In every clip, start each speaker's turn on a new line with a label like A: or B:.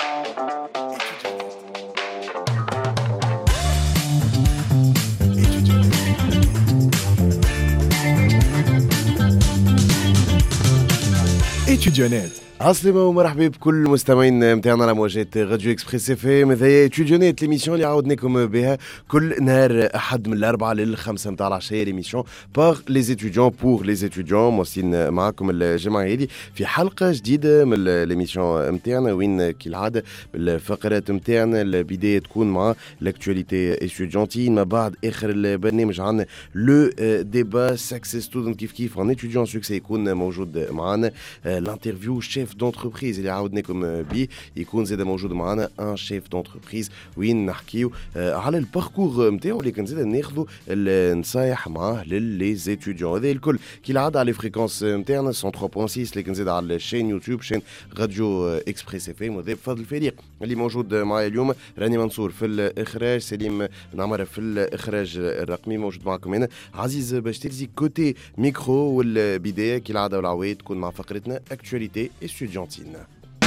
A: étudionnette.
B: عسلامة ومرحبا بكل المستمعين متاعنا على موجات راديو اكسبريس اف ام. هذه اتيديونات ليميسيون اللي عاودناكم بها كل نهار احد من الاربعه للخمسه متاع العشيه. ليميسيون باغ لي ستوديون بور لي ستوديون. موصلين معاكم الجمعه هذه في حلقه جديده من ليميسيون متاعنا وين كالعاده بالفقرات متاعنا البدايه تكون مع لاكتواليتي ستوديونتين. ما بعد اخر البرنامج عندنا لو ديبا سكسي ستودنت كيف ان اتيديون سكسي يكون موجود معنا. الانترفيو شيف دونتربريز اللي عاودناكم بيه يكون زاد موجود معنا ان شيف دونتربريز وين نحكيو على الباركور نتاعو اللي كان زاد ناخذوا النصايح معاه للي زيتوديون. هذا الكل كي العاده على فريكونس نتاعنا 103.6 اللي كان زاد على الشين يوتيوب شين راديو اكسبريس اف ام. وهذا بفضل الفريق اللي موجود معايا اليوم. راني منصور في الاخراج، سليم نعمره في الاخراج الرقمي موجود معكم هنا. عزيز باش تلزي كوتي ميكرو والبدايه كي العاده والعوايد تكون مع فقرتنا اكتواليتي étudiantine.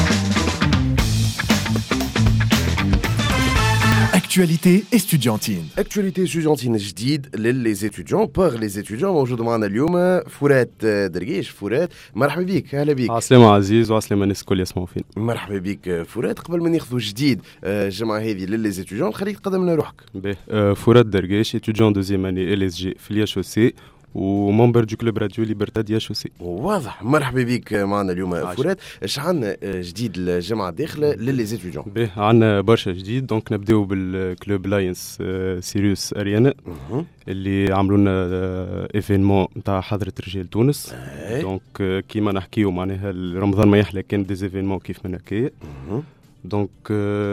A: Actualité étudiantine.
B: Actualité étudiantine جديد للي étudiants par les étudiants. موجود معنا اليوم فرات درقيش. فرات مرحبا بك. اهلا بك.
C: عسلامة عزيز وعسلامة الناس الكل يسمعوا فينا.
B: مرحبا بك فرات. قبل ما ناخذوا جديد الجمعه هذه للي étudiants خليك تقدم لنا روحك.
C: فرات درقيش étudiant deuxième année LSG في الياشوسي وممبر دو كلوب راديو ليبرتا دي اشوسي.
B: واضح. مرحبا بك معنا اليوم فرات. اش عندنا جديد الجمعه الداخله للي زيتوديون؟
C: عندنا برشا جديد. دونك نبداو بالكلوب لاينس سيريوس اريانا اللي عملوا لنا ايفينمون نتاع حضره رجال تونس. دونك كيما نحكيو معناها رمضان ما يحلى كان دي ايفينمون كيف من هكايا. دونك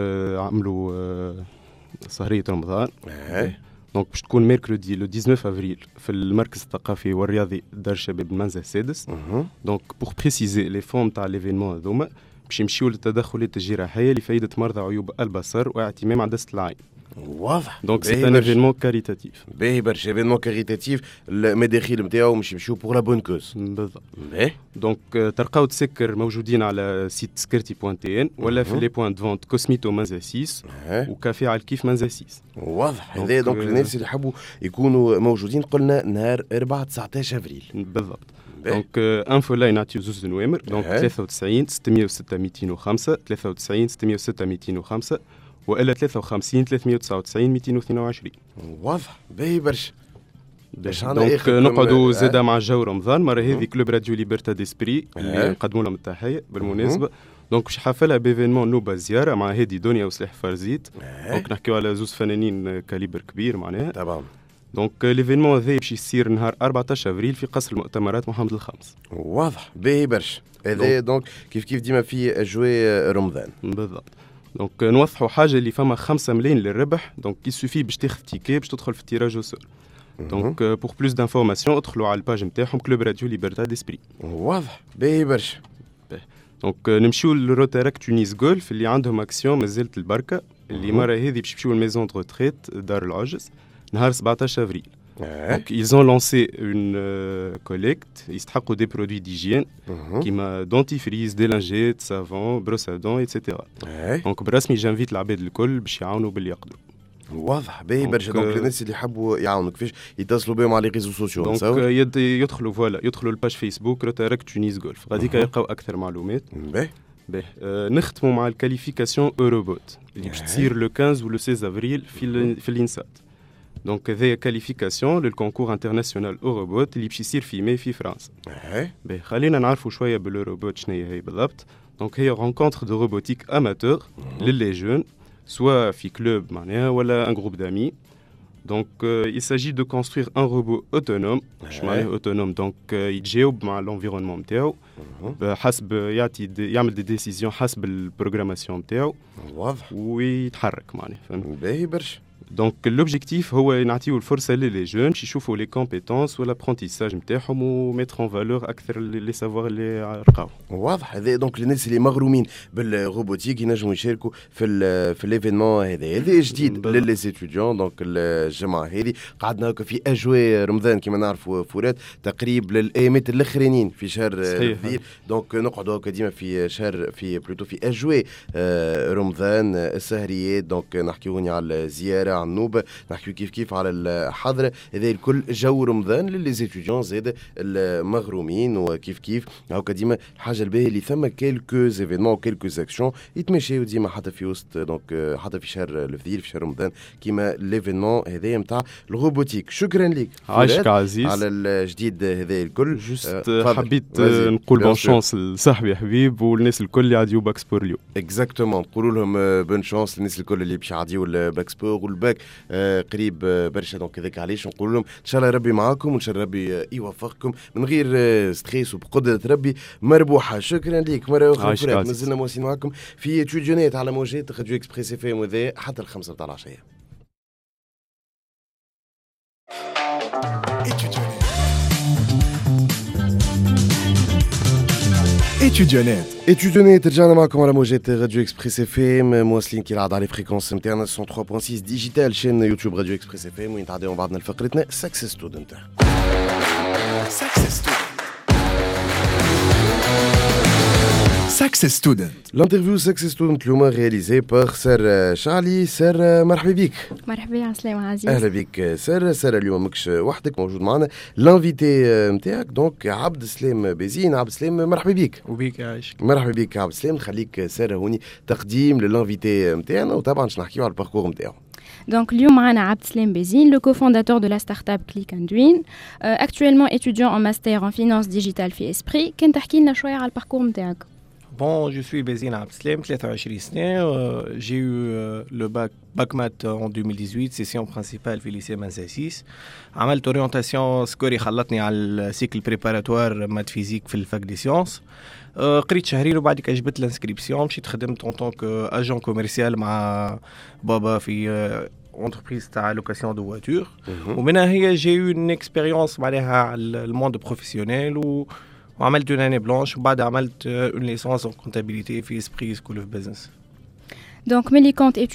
C: عملوا سهريه رمضان. دونك باش تكون ميركودي لو 19 افريل في المركز الثقافي والرياضي دار الشباب المنزه السادس. دونك بور بريسيزي لي فون تاع ليفينمون هذوما باش يمشيو للتدخلات الجراحيه لفائده مرضى عيوب البصر واعتمام عدسه العين.
B: واضح.
C: دونك سي ان ايفينمون كاريتاتيف.
B: باهي برشا. ايفينمون كاريتاتيف المداخيل نتاعو مش يمشيو بور لا بون كوز.
C: بالضبط. دونك تلقاو تسكر موجودين على سيت سكرتي بوان تي ان ولا في لي بوان دو فونت كوسميتو منزا 6 وكافي على الكيف منزا 6.
B: واضح. هذا دونك الناس اللي يحبوا يكونوا موجودين قلنا نهار 4 19 افريل.
C: بالضبط. دونك انفو لاين نعطيو زوز نوامر. دونك 93 606 205 93 606 205 وإلا 53 399 222.
B: واضح. باهي برشا.
C: دونك نقعدوا زاده مع جو رمضان. مرة هذه كلوب راديو ليبرتا ديسبري اللي نقدموا لهم التحية بالمناسبة. دونك باش حافلها بيفينمون نوبة زيارة مع هادي دنيا وسلاح فرزيت. دونك نحكيو على زوز فنانين كاليبر كبير معناها.
B: طبعا. دونك
C: ليفينمون هذا باش يصير نهار 14 افريل في قصر المؤتمرات محمد الخامس.
B: واضح. باهي برشا. هذا دونك كيف ديما في اجواء رمضان.
C: بالضبط. دونك نوضحوا حاجه اللي فما 5 ملايين للربح. دونك يسوفي باش تاخذ تيكي باش تدخل في التيراج او سور. دونك بور بلوس دانفورماسيون ادخلوا على الباج نتاعهم كلوب راديو ليبرتا ديسبري.
B: واضح. باهي برشا.
C: دونك نمشيو للروتاراك تونيس جولف اللي عندهم اكسيون مازالت البركه اللي مره هذه باش يمشيو الميزون دو ريتريت دار العجز نهار 17 افريل. Donc ils ont lancé une collecte. يستحقوا des produits d'hygiène كيما dentifrice, des lingettes, savon, brosse à dents, etc. Donc برسمي جانفيت العباد الكل باش يعاونوا باللي يقدروا.
B: واضح. باهي برشا. دونك الناس اللي يحبوا يعاونوا كيفاش يتصلوا بهم على لي ريزو سوسيو؟
C: دونك يدخلوا فوالا يدخلوا الباج فيسبوك روتاراك تونيس جولف غاديك يلقاو اكثر معلومات. نختموا مع الكاليفيكاسيون اوروبوت اللي باش تصير لو 15 و لو 16 افريل في الانسات. دونك هذه كاليفيكاسيون للكونكور انترناسيونال اوروبوت اللي باش يصير في ماي في فرنسا. خلينا نعرفوا شويه بالروبوت شنو هي بالضبط. دونك هي رونكونتر دو روبوتيك اماتور للي جون سواء في كلوب معناها ولا ان جروب دامي. دونك il s'agit de construire un robot autonome. اش معناه اوتونوم؟ دونك يتجاوب مع الانفيرونمون نتاعو حسب يعمل دي ديسيزيون حسب البروغراماسيون نتاعو.
B: واضح.
C: ويتحرك معناها. فهمت؟
B: باهي برشا.
C: دونك لوبجيكتيف هو نعطيو الفرصه للي جون يشوفوا لي كومبيتونس والابرونتيساج نتاعهم وميتر اون فالور اكثر لي سافوار اللي رقاو.
B: واضح. هذا دونك الناس اللي مغرومين بالروبوتيك ينجموا يشاركوا في الايفينمون هذا جديد للي ستوديون. دونك الجمعه هذه قعدنا هكا في اجواء رمضان كما نعرفوا فورات تقريب للايامات الاخرانيين في شهر الذي. دونك نقعدوا هكا ديما في شهر في بلوتو في اجواء رمضان السهريات. دونك نحكيو على الزياره على النوبه، نحكيو كيف على الحضره. هذا الكل جو رمضان للي ستوديون زاد المغرومين. وكيف هكا ديما الحاجه الباهيه اللي ثم كيلكو ايفينمون كيلكو اكسيون يتمشيو ديما حتى في وسط. دونك حتى في شهر الفضيل في شهر رمضان كيما ليفينمون هذايا نتاع الروبوتيك. شكرا لك
C: عايشك عزيز
B: على الجديد هذا الكل.
C: جوست حبيت نقول بون شانس لصاحبي حبيب والناس الكل اللي عاديو باكسبور اليوم.
B: اكزاكتومون نقولوا لهم بون شانس للناس الكل اللي باش يعديو الباكسبور والباك قريب برشا. دونك هذاك علاش نقول لهم ان شاء الله ربي معاكم وان شاء الله ربي يوفقكم من غير ستريس وبقدره ربي مربوحه. شكرا لك مره اخرى. مازلنا مواصلين معكم في تيوديونات على موجات راديو اكسبريس اف ام وذا حتى الخمسة متاع العشيه. étudionnés رجعنا معكم على موجات راديو اكسبريس اف ام مواصلين كي العاده على فريكونس نتاعنا 103.6 ديجيتال شين يوتيوب راديو اكسبريس اف ام. وين تعديو بعضنا لفقرتنا سكسس ستودنت.
A: Success Student.
B: L'interview Success Student اليوم réalisée par سارة شعلي. سارة مرحبا بك.
D: مرحبا عسلامة عزيز.
B: أهلا بك سارة اليوم ماكش وحدك موجود معنا لانفيتي نتاعك دونك عبد السلام بازين. عبد السلام مرحبا بك.
E: وبيك عايشك.
B: مرحبا بك عبد السلام. نخليك سارة هوني تقديم للانفيتي نتاعنا وطبعا باش نحكيو على الباركور نتاعو.
D: Donc, اليوم معنا عبد السلام بازين, le cofondateur de la start-up Click and Win, actuellement étudiant en master en finance digitale في Esprit. كان تحكي لنا شوية على الباركور نتاعك.
E: Bon, je suis Bézine Abdeslam, 23 سنة. J'ai eu le bac math en 2018, session principale في lycée Mansassis. عملت orientation سكوري خلطني على السيكل بريباراتوار مات فيزيك في الفاك دي سيونس. قريت شهرين وبعدك جبت الانسكريبسيون مشيت خدمت en tant qu'agent commercial مع بابا في entreprise تاع location de voiture. ومنها هي j'ai eu une expérience معناها على الموند بروفيسيونيل وعملت une année blanche وبعد عملت une licence en comptabilité في Esprit School of Business.
D: Donc ملي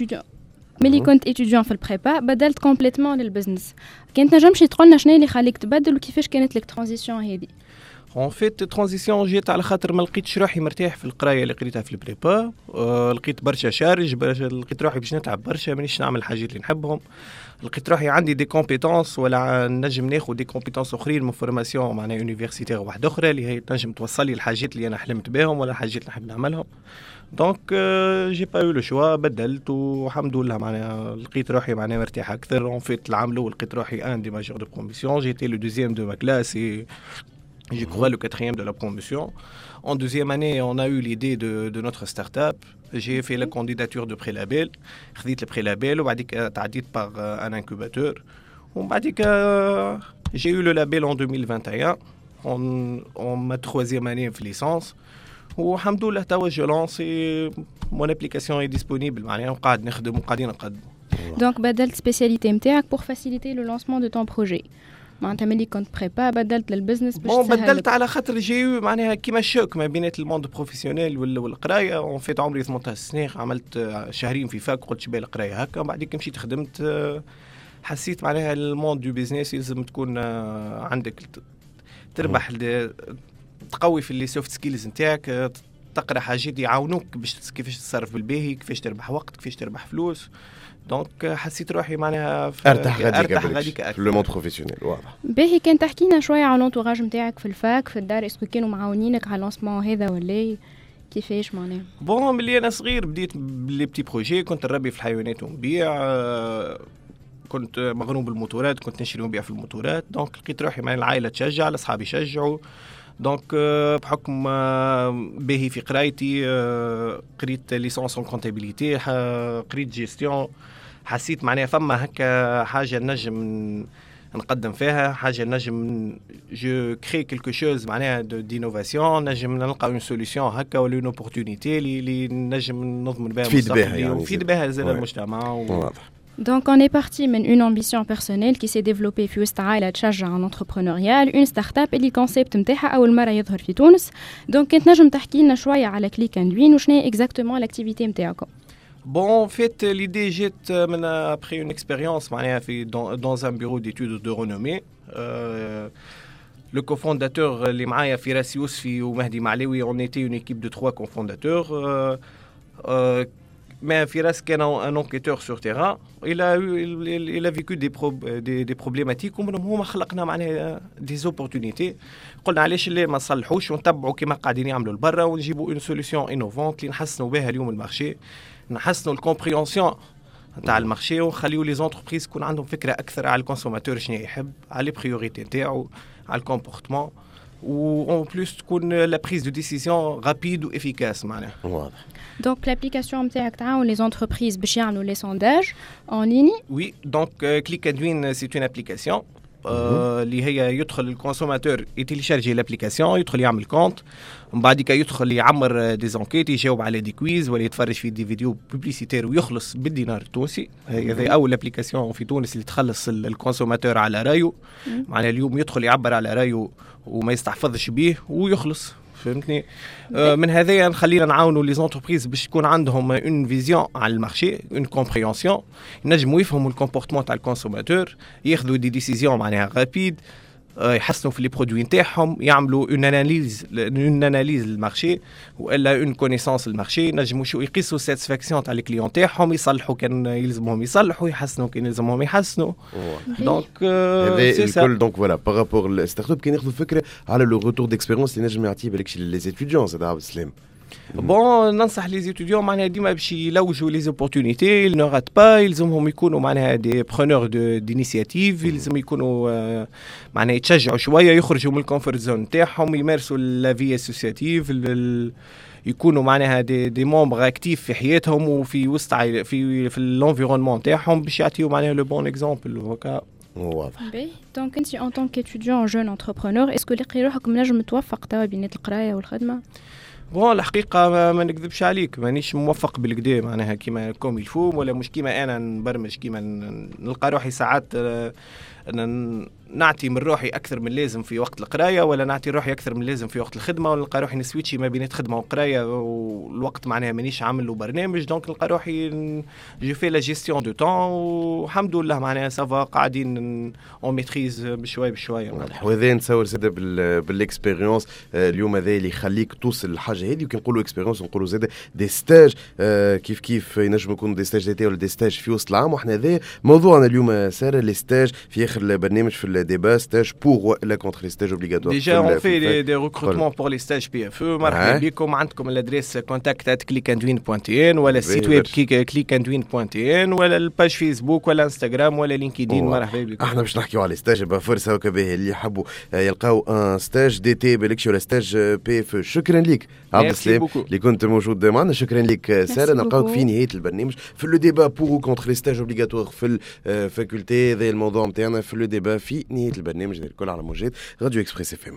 D: كنت étudiant في البريبا بدلت كومبليتمون للبزنس. كنت نجمش تقول لنا شنو اللي خليك تبدل وكيفاش كانت لك ترانزيسيون هذه؟
E: En fait ترانزيسيون جيت على خاطر ما لقيتش روحي مرتاح في القرايه اللي قريتها في البريبا. لقيت برشا لقيت روحي باش نتعب برشا مانيش نعمل الحاجات اللي نحبهم. لقيت روحي عندي دي كومبيتونس ولا نجم ناخذ دي كومبيتونس اخرين من فورماسيون معناها يونيفرسيتير واحده اخرى اللي هي تنجم توصل لي الحاجات اللي انا حلمت بهم ولا الحاجات اللي نحب نعملهم. دونك جي با يو لو شوا بدلت والحمد لله معناها لقيت روحي معناها مرتاح اكثر. اون فيت العام الاول لقيت روحي ان دي ماجور دو بروموسيون جيتي لو دوزيام دو ما كلاس et j'ai crois le quatrième de la promotion. En deuxième année, on a eu l'idée de notre start-up. J'ai fait la candidature de prélabel. خديت le prélabel وبعدك تعديت par un incubateur. وبعدك j'ai eu le label en 2021 en ma troisième année de licence. والحمد لله توا je lance et mon application est disponible معناها وقاعد نخدم وقاعدين نقدم.
D: Donc بدلت spécialité نتاعك pour faciliter le lancement de ton projet. معناتها ملي كنت بريبا بدلت للبزنس باش تسهل.
E: بدلت على خاطر جيو معناها كيما الشوك ما بين الموند بروفيسيونيل والقرايه. اون فيت عمري 18 سنه عملت شهرين في فاك قلت شبيه القرايه هكا بعديك مشيت خدمت. حسيت معناها الموند دو بيزنس لازم تكون عندك تربح تقوي في لي سوفت سكيلز نتاعك تقرا حاجات يعاونوك باش كيفاش تتصرف بالباهي كيفاش تربح وقت كيفاش تربح فلوس. دونك حسيت روحي معناها
B: ارتاح غاديك في لو موند بروفيسيونيل. واضح.
D: باهي كان تحكي لنا شويه على لونتوراج نتاعك في الفاك في الدار. اسكو كانوا معاونينك على لونسمون هذا ولا كيفاش معناها؟
E: بون ملي انا صغير بديت لي بتي بروجي كنت نربي في الحيوانات ونبيع. كنت مغروم بالموتورات كنت نشري ونبيع في الموتورات. دونك لقيت روحي مع العائله تشجع اصحابي يشجعوا. دونك بحكم باهي في قرايتي قريت ليسونس اون كونتابيليتي قريت جيستيون. حسيت معناها فما هكا حاجه نجم نقدم فيها حاجه نجم جو كري كلكو شوز معناها دينوفاسيون نجم نلقى اون سوليوشن هكا ولا اون اوبورتونيتي اللي نجم نضمن بها
B: تفيد بها يعني
E: وفيد بها زاد المجتمع.
B: واضح.
D: Donc on est parti d'une ambition personnelle qui s'est développée في وسط عائلة تشجع en entrepreneurial, une start-up اللي concept نتاعها أول مرة يظهر في تونس. Donc كنت نجم تحكي لنا شوية على Click and Win وشنو هي exactement l'activité نتاعكم.
E: Bon, en fait, l'idée jette après une expérience dans un bureau d'études de renommée. Le cofondateur, les Maaya Firas Yousfi ou Mahdi Malewi, on était une équipe de 3 cofondateurs. Mais Firas, qui est un enquêteur sur terrain, il a vécu des problématiques ومنهم هما خلقنا معناها des opportunités. قلنا علاش اللي ما نصلحوش ونتبعوا كما قاعدين يعملوا لبرا ونجيبوا une solution innovante اللي نحسنوا بها اليوم المارشي. نحسنوا الكومبريونسيون نتاع المارشي ونخليوا لي زونتربريز يكون عندهم فكره اكثر على الكونسوماتور شنو يحب على لي بريوريتي نتاعو على الكومبورتمون و en plus تكون la prise de décision rapide و efficace معناها.
B: واضح.
D: Donc l'application نتاعك تعاون les entreprises باش يعملوا les sondages en ligne.
E: Oui, donc Click and Win c'est une application اللي هي يدخل الكونسوماتور يتيليشارجي لابليكاسيون يدخل يعمل كونت ومن بعد يدخل يعمر دي زونكيت يجاوب على دي كويز ولا يتفرج في دي فيديو بوبليسيتير ويخلص بالدينار التونسي. هذا اول ابليكاسيون في تونس اللي تخلص الكونسوماتور على رايو. معناها اليوم يدخل يعبر على رايو وما يستحفظش بيه ويخلص. فهمتني من هذايا نخلينا نعاونوا لي زونتربريز باش يكون عندهم اون فيزيون على المارشي اون كومبريونسيون ينجموا يفهموا الكومبورتمون تاع الكونسوماتور ياخذوا دي ديسيزيون معناها رابيد يحسنوا في لي برودوي نتاعهم يعملوا اون اناليز للمارشي والا اون كونيسونس للمارشي نجموا يقيسوا ساتسفاكسيون تاع الكليون تاعهم يصلحوا كان يلزمهم يصلحوا يحسنوا كان يلزمهم يحسنوا. دونك سي سا
B: دونك فوالا بارابور الستارت اب كاين ياخذوا فكره على لو روتور ديكسبيريونس اللي نجم يعطيه بالك لي زيتيديون سي عبد السلام.
E: بون ننصح لي زيتيديون معناها ديما باش يلوجوا لي زوبورتونيتي نو رات با يلزمهم يكونوا معناها دي برونور دينيسياتيف يلزم يكونوا معناها يتشجعوا شويه يخرجوا من الكونفورت زون نتاعهم يمارسوا لا في اسوسياتيف يكونوا معناها دي ممبر اكتيف في حياتهم وفي وسط في الانفيرونمون نتاعهم باش يعطيو معناها لو بون اكزامبل هكا.
B: واضح.
D: دونك انت ان طون كيتوديون جون انتربرونور اسكو لقي روحك نجم توفق توا بين القرايه والخدمه؟
E: بون الحقيقه ما نكذبش عليك مانيش موفق بالكدا معناها كيما كوم يفوم ولا مش كيما انا نبرمج كيما نلقى روحي ساعات نعطي من روحي اكثر من لازم في وقت القرايه ولا نعطي روحي اكثر من لازم في وقت الخدمه ونلقى روحي نسويتشي ما بين خدمه وقرايه والوقت معناها مانيش عامل له برنامج دونك نلقى روحي جو في لا جيستيون دو طون والحمد لله معناها سافا قاعدين اون ميتريز بشويه
B: وهذا نتصور زاد بالاكسبيريونس اليوم هذا اللي يخليك توصل للحاجه هذه وكي نقولوا اكسبيريونس نقولوا زاد دي ستاج كيف ينجم يكون دي ستاج ديتي ولا دي ستاج في وسط العام وحنا هذا موضوعنا اليوم ساره لي ستاج في اخر البرنامج في débat stage pour ou contre les stages obligatoires.
E: Déjà, on fait des recrutements pour les stages PFE. مرحبا بكم عندكم الادريس contact@clickandwin.tn ولا السيت ويب clickandwin.tn ولا الباج فيسبوك ولا انستغرام ولا لينكدين. مرحبا بكم.
B: احنا باش نحكيو على ستاج فرصه وكبه اللي يحبوا يلقاو ان ستاج دي تي بالكش ولا ستاج PFE. شكرا لك عبد السلام اللي كنت موجود معنا. شكرا لك ساره. نلقاوك في نهايه البرنامج في لو ديبا pour ou contre les stages obligatoires في الفاكولتي. هذا الموضوع نتاعنا في لو ديبا في نهاية البرنامج ديال الكل على موجات راديو اكسبريس اف ام.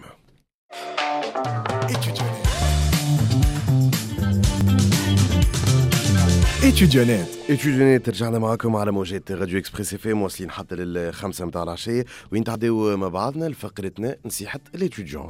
B: اتيديونات رجعنا معكم على موجات راديو اكسبريس اف ام واصلين حتى لل5 متاع العشيه وين تعداو مع بعضنا لفقرتنا نصيحه الاتيديون.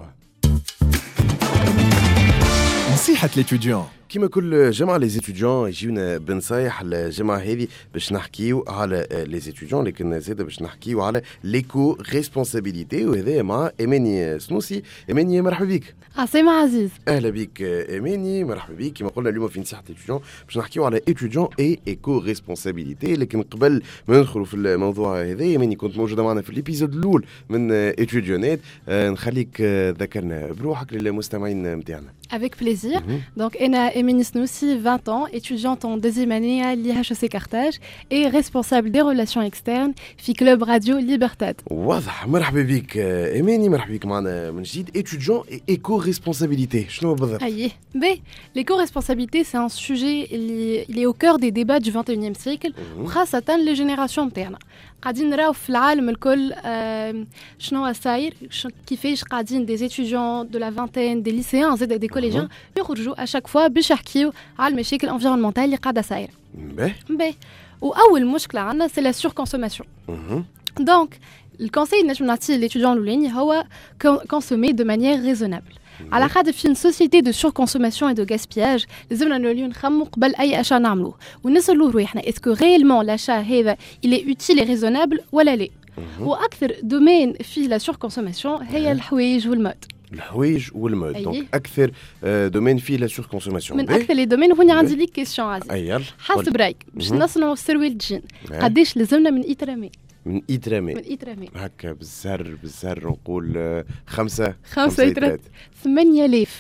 A: نصيحه الاتيديون
B: كما كل جمعة لي زيتوديون يجيونا بنصايح الجمعة هذه باش نحكيو على لي زيتوديون لكن زيادة باش نحكيو على ليكو ريسبونسابيليتي وهذا مع إيماني سنوسي. إيماني مرحبا بك.
F: عسلامة عزيز.
B: أهلا بك إيماني مرحبا بك. كما قلنا اليوم في نصيحة الاتيديون باش نحكيو على اتيديون اي ايكو ريسبونسابيليتي. لكن قبل ما ندخلوا في الموضوع هذا إيماني كنت موجودة معنا في الإبيزود الأول من اتيديونات. نخليك ذكرنا بروحك للمستمعين متاعنا.
F: Avec plaisir. Donc, Ena Émilie Snoussi, 20 ans, étudiante en deuxième année à l'IHEC Carthage et responsable des relations externes في Club Radio Libertad.
B: واضح. مرحبا بك إيماني. مرحبا بك معنا من جديد. étudiant et éco-responsabilité. شنو بالضبط؟
F: Aïe. B. L'éco-responsabilité, c'est un sujet, il est au cœur des débats du 21e siècle, خاصة les générations متاعنا. قاعدين نراو في العالم الكل شنو صاير كيفاش قاعدين دي étudiants de la vingtaine des lycéens زاد des collégiens يخرجوا à chaque fois باش يحكيو على المشاكل environnementale اللي قاعده صايره. باهي واول مشكله عندنا سي لا سوركونسوماسيون. دونك الكونساي اللي نجم نعطيه للétudiant الاولاني هو consommer de manière raisonnable. على خاطر في سوسيتي دو سوركونسوماسيون اي دو غاسبياج لازمنا نوليو نخمو قبل اي اشا نعملوه ونسالو روحنا اسكو ريالمون لاشا هذا الي اوتيل اي ريزونابل ولا لا. واكثر دومين في لا سوركونسوماسيون هي الحوايج والمود.
B: الحوايج والمود دونك اكثر دومين فيه لا سوركونسوماسيون.
F: من اكثر لي دومين هوني عندي ليك كيسيون عزيز.
B: ايال
F: حسب رايك باش نصنعوا سروال الجين قداش لازمنا من ايترامي؟
B: من إيترامي هكا بالزر نقول 5 إيترات
F: 8000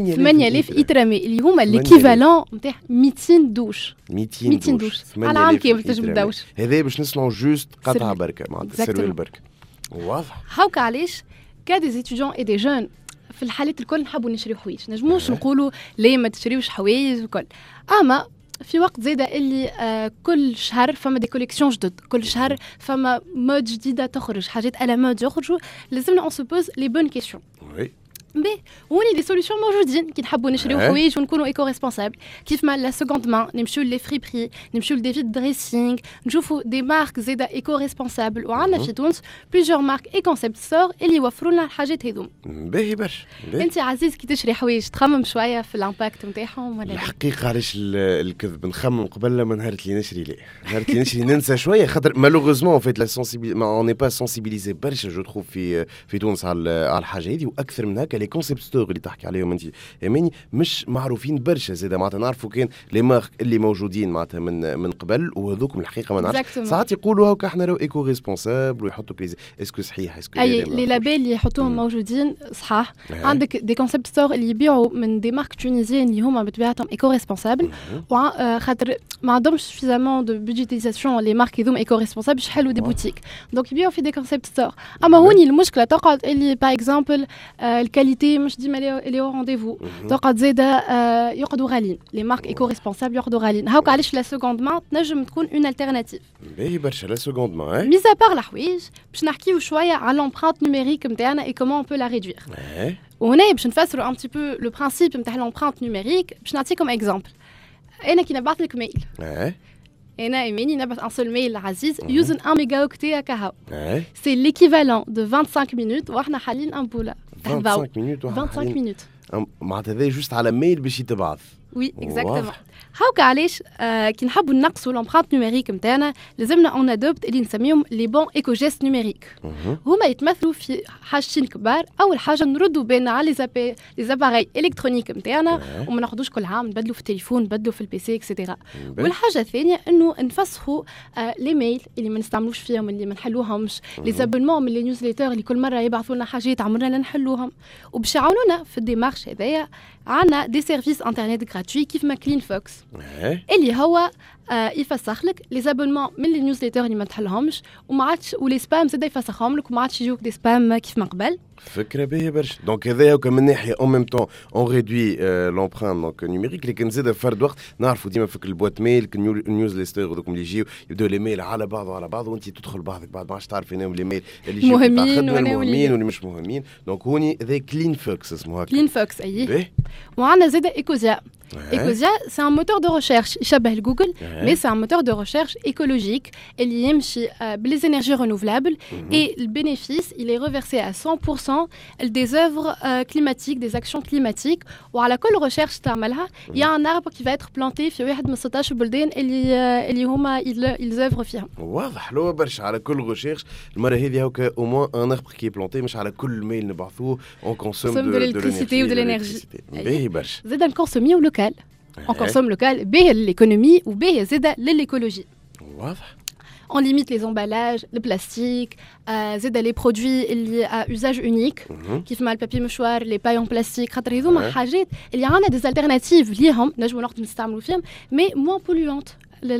F: إيترامي اللي هما ليكيفالون نتاع 200 دوش 200 دوش على عام كامل تنجم تدوش.
B: هذا باش نصنعوا جوست قطعه بركه معناتها سروال بركه. واضح
F: هاوكا علاش كا دي ستوديون اي دي جون في الحالات الكل نحبوا نشريو حوايج نجموش نقولوا ليه ما تشريوش حوايج وكل اما في وقت زاده اللي كل شهر فما دي كوليكسيون جدد كل شهر فما مود جديده تخرج حاجات على مود يخرجوا لازمنا اون سو بوز لي بون كيسيون. بي وني دي سوليوشن موجودين كي نحبوا نشريو حوايج ونكونوا ايكو ريسبونسابل كيف ما لا سكوند مان نمشيو لي فريبري نمشيو لديفيد دريسينغ نشوفوا دي مارك زاده ايكو ريسبونسابل وعندنا في تونس بليزيور مارك اي كونسيبت ستور اللي يوفروا لنا الحاجات هذوم.
B: باهي برشا.
F: انت عزيز كي تشري حوايج تخمم شويه في الامباكت نتاعهم ولا؟
B: الحقيقه علاش الكذب نخمم قبل ما نهار اللي نشري ليه نهار اللي نشري ننسى شويه خاطر مالوغوزمون فيت لا سونسيبيل ما اون ني با سونسيبيليزي برشا جو تروف في تونس على الحاجه هذه واكثر من هكا لي كونسيبت ستور اللي تحكي عليهم انت اماني مش معروفين برشا زاده معناتها نعرفوا كان لي مارك اللي موجودين معناتها من قبل وهذوك من الحقيقه ما نعرفش ساعات يقولوا هاكا احنا راهو ايكو ريسبونسابل ويحطوا بليزي اسكو صحيح اسكو
F: اي لي لابيل اللي يحطوهم موجودين صحاح. عندك دي كونسيبت ستور اللي يبيعوا من دي مارك تونيزيين اللي هما بطبيعتهم ايكو ريسبونسابل خاطر ما عندهمش سوفيزامون دو بودجيتيزاسيون لي مارك هذوما ايكو ريسبونسابل باش يحلوا دي بوتيك دونك يبيعوا في دي كونسيبت ستور. اما هوني المشكله تقعد اللي باغ اكزومبل الكاليتي مش ديما اللي هو رونديفو تقعد زاده يقعدوا غاليين لي مارك ايكو ريسبونسابل يقعدوا غاليين. هاوك علاش لا سكوند مان تنجم تكون اون التيرناتيف.
B: باهي برشا لا سكوند مان
F: ميزا بار الحوايج باش نحكيو شويه على لومبرانت نوميريك نتاعنا اي كومون اون بو لا ريدوير. وهنا باش نفسروا ان بتي بو لو برانسيب نتاع لومبرانت نوميريك باش نعطيكم اكزومبل. انا كي نبعث لك ميل انا ايماني نبعث ان سول ميل عزيز يوزن 1 ميجا اوكتي كهو سي ليكيفالون دو 25 مينوت واحنا حالين ان بولا 25 مينوت
B: معناتها هذا جوست على ميل باش يتبعث.
F: وي اكزاكتومون. هاوكا علاش كي نحبوا نقصوا لومبرانت نوميريك نتاعنا لازمنا اون ادوبت اللي نسميهم لي بون ايكو جيست نوميريك. هما يتمثلوا في حاجتين كبار. اول حاجه نردوا بالنا على لي زاباري الكترونيك نتاعنا وما ناخذوش كل عام نبدلوا في التليفون نبدلوا في البي سي اكسيتيرا. والحاجه الثانيه انه نفسخوا لي ميل اللي ما نستعملوش فيهم اللي ما نحلوهمش لي زابونمون من لي نيوزليتر اللي كل مره يبعثوا لنا حاجات عمرنا نحلوهم وباش يعاونونا في الديمارش هذايا عندنا دي سيرفيس انترنت غراتوي كيف ما كلين فوكس اللي هو يفسخ لك لي زابونمون من لي نيوزليتر اللي ما تحلهمش وما عادش ولي سبام زاد يفسخهم لك وما عادش يجوك دي سبام كيف ما قبل.
B: فكره باهيه برشا. دونك هذايا من ناحيه اون ميم طون اون ريدوي لومبرانت دونك نيميريك لكن زاد فرد وقت نعرفوا ديما فيك البوات ميل النيوزليتر هذوك اللي يجيو يبداو لي ميل على بعض وانت تدخل بعضك بعد ما عادش تعرف انهم لي ميل اللي مهمين واللي مش مهمين. دونك هوني ذا كلين فوكس اسمه هكا كلين
F: فوكس اي. وعندنا زاد ايكوزيا. Ecosia, c'est un moteur de recherche. يشبه Google, mais c'est un moteur de recherche écologique. Il يمشي les énergies renouvelables et le bénéfice, il est reversé à 100% des œuvres climatiques, des actions climatiques. وعلى كل recherche تعملها, il y a un arbre qui va être planté في واحد من 16 بلدان اللي هما ils œuvrent فيهم.
B: واضح لو برشا على كل recherche. المرة هذه هوكا au moins un arbre qui est planté مش على كل ميل نبعثوه on consomme de
F: l'électricité ou de l'énergie.
B: باهي برشا.
F: زاد نكونسوميو لوكال. On consomme local, باهي l'économie ou باهي زاده l'écologie.
B: واضح.
F: On limite les emballages, le plastique, زاده les produits اللي à usage unique, كيف ما البابي مشوار, les pailles en plastique, خاطر هذوما حاجات اللي عندنا des alternatives ليهم نجموا نقدروا نستعملوا فيهم mais moins polluantes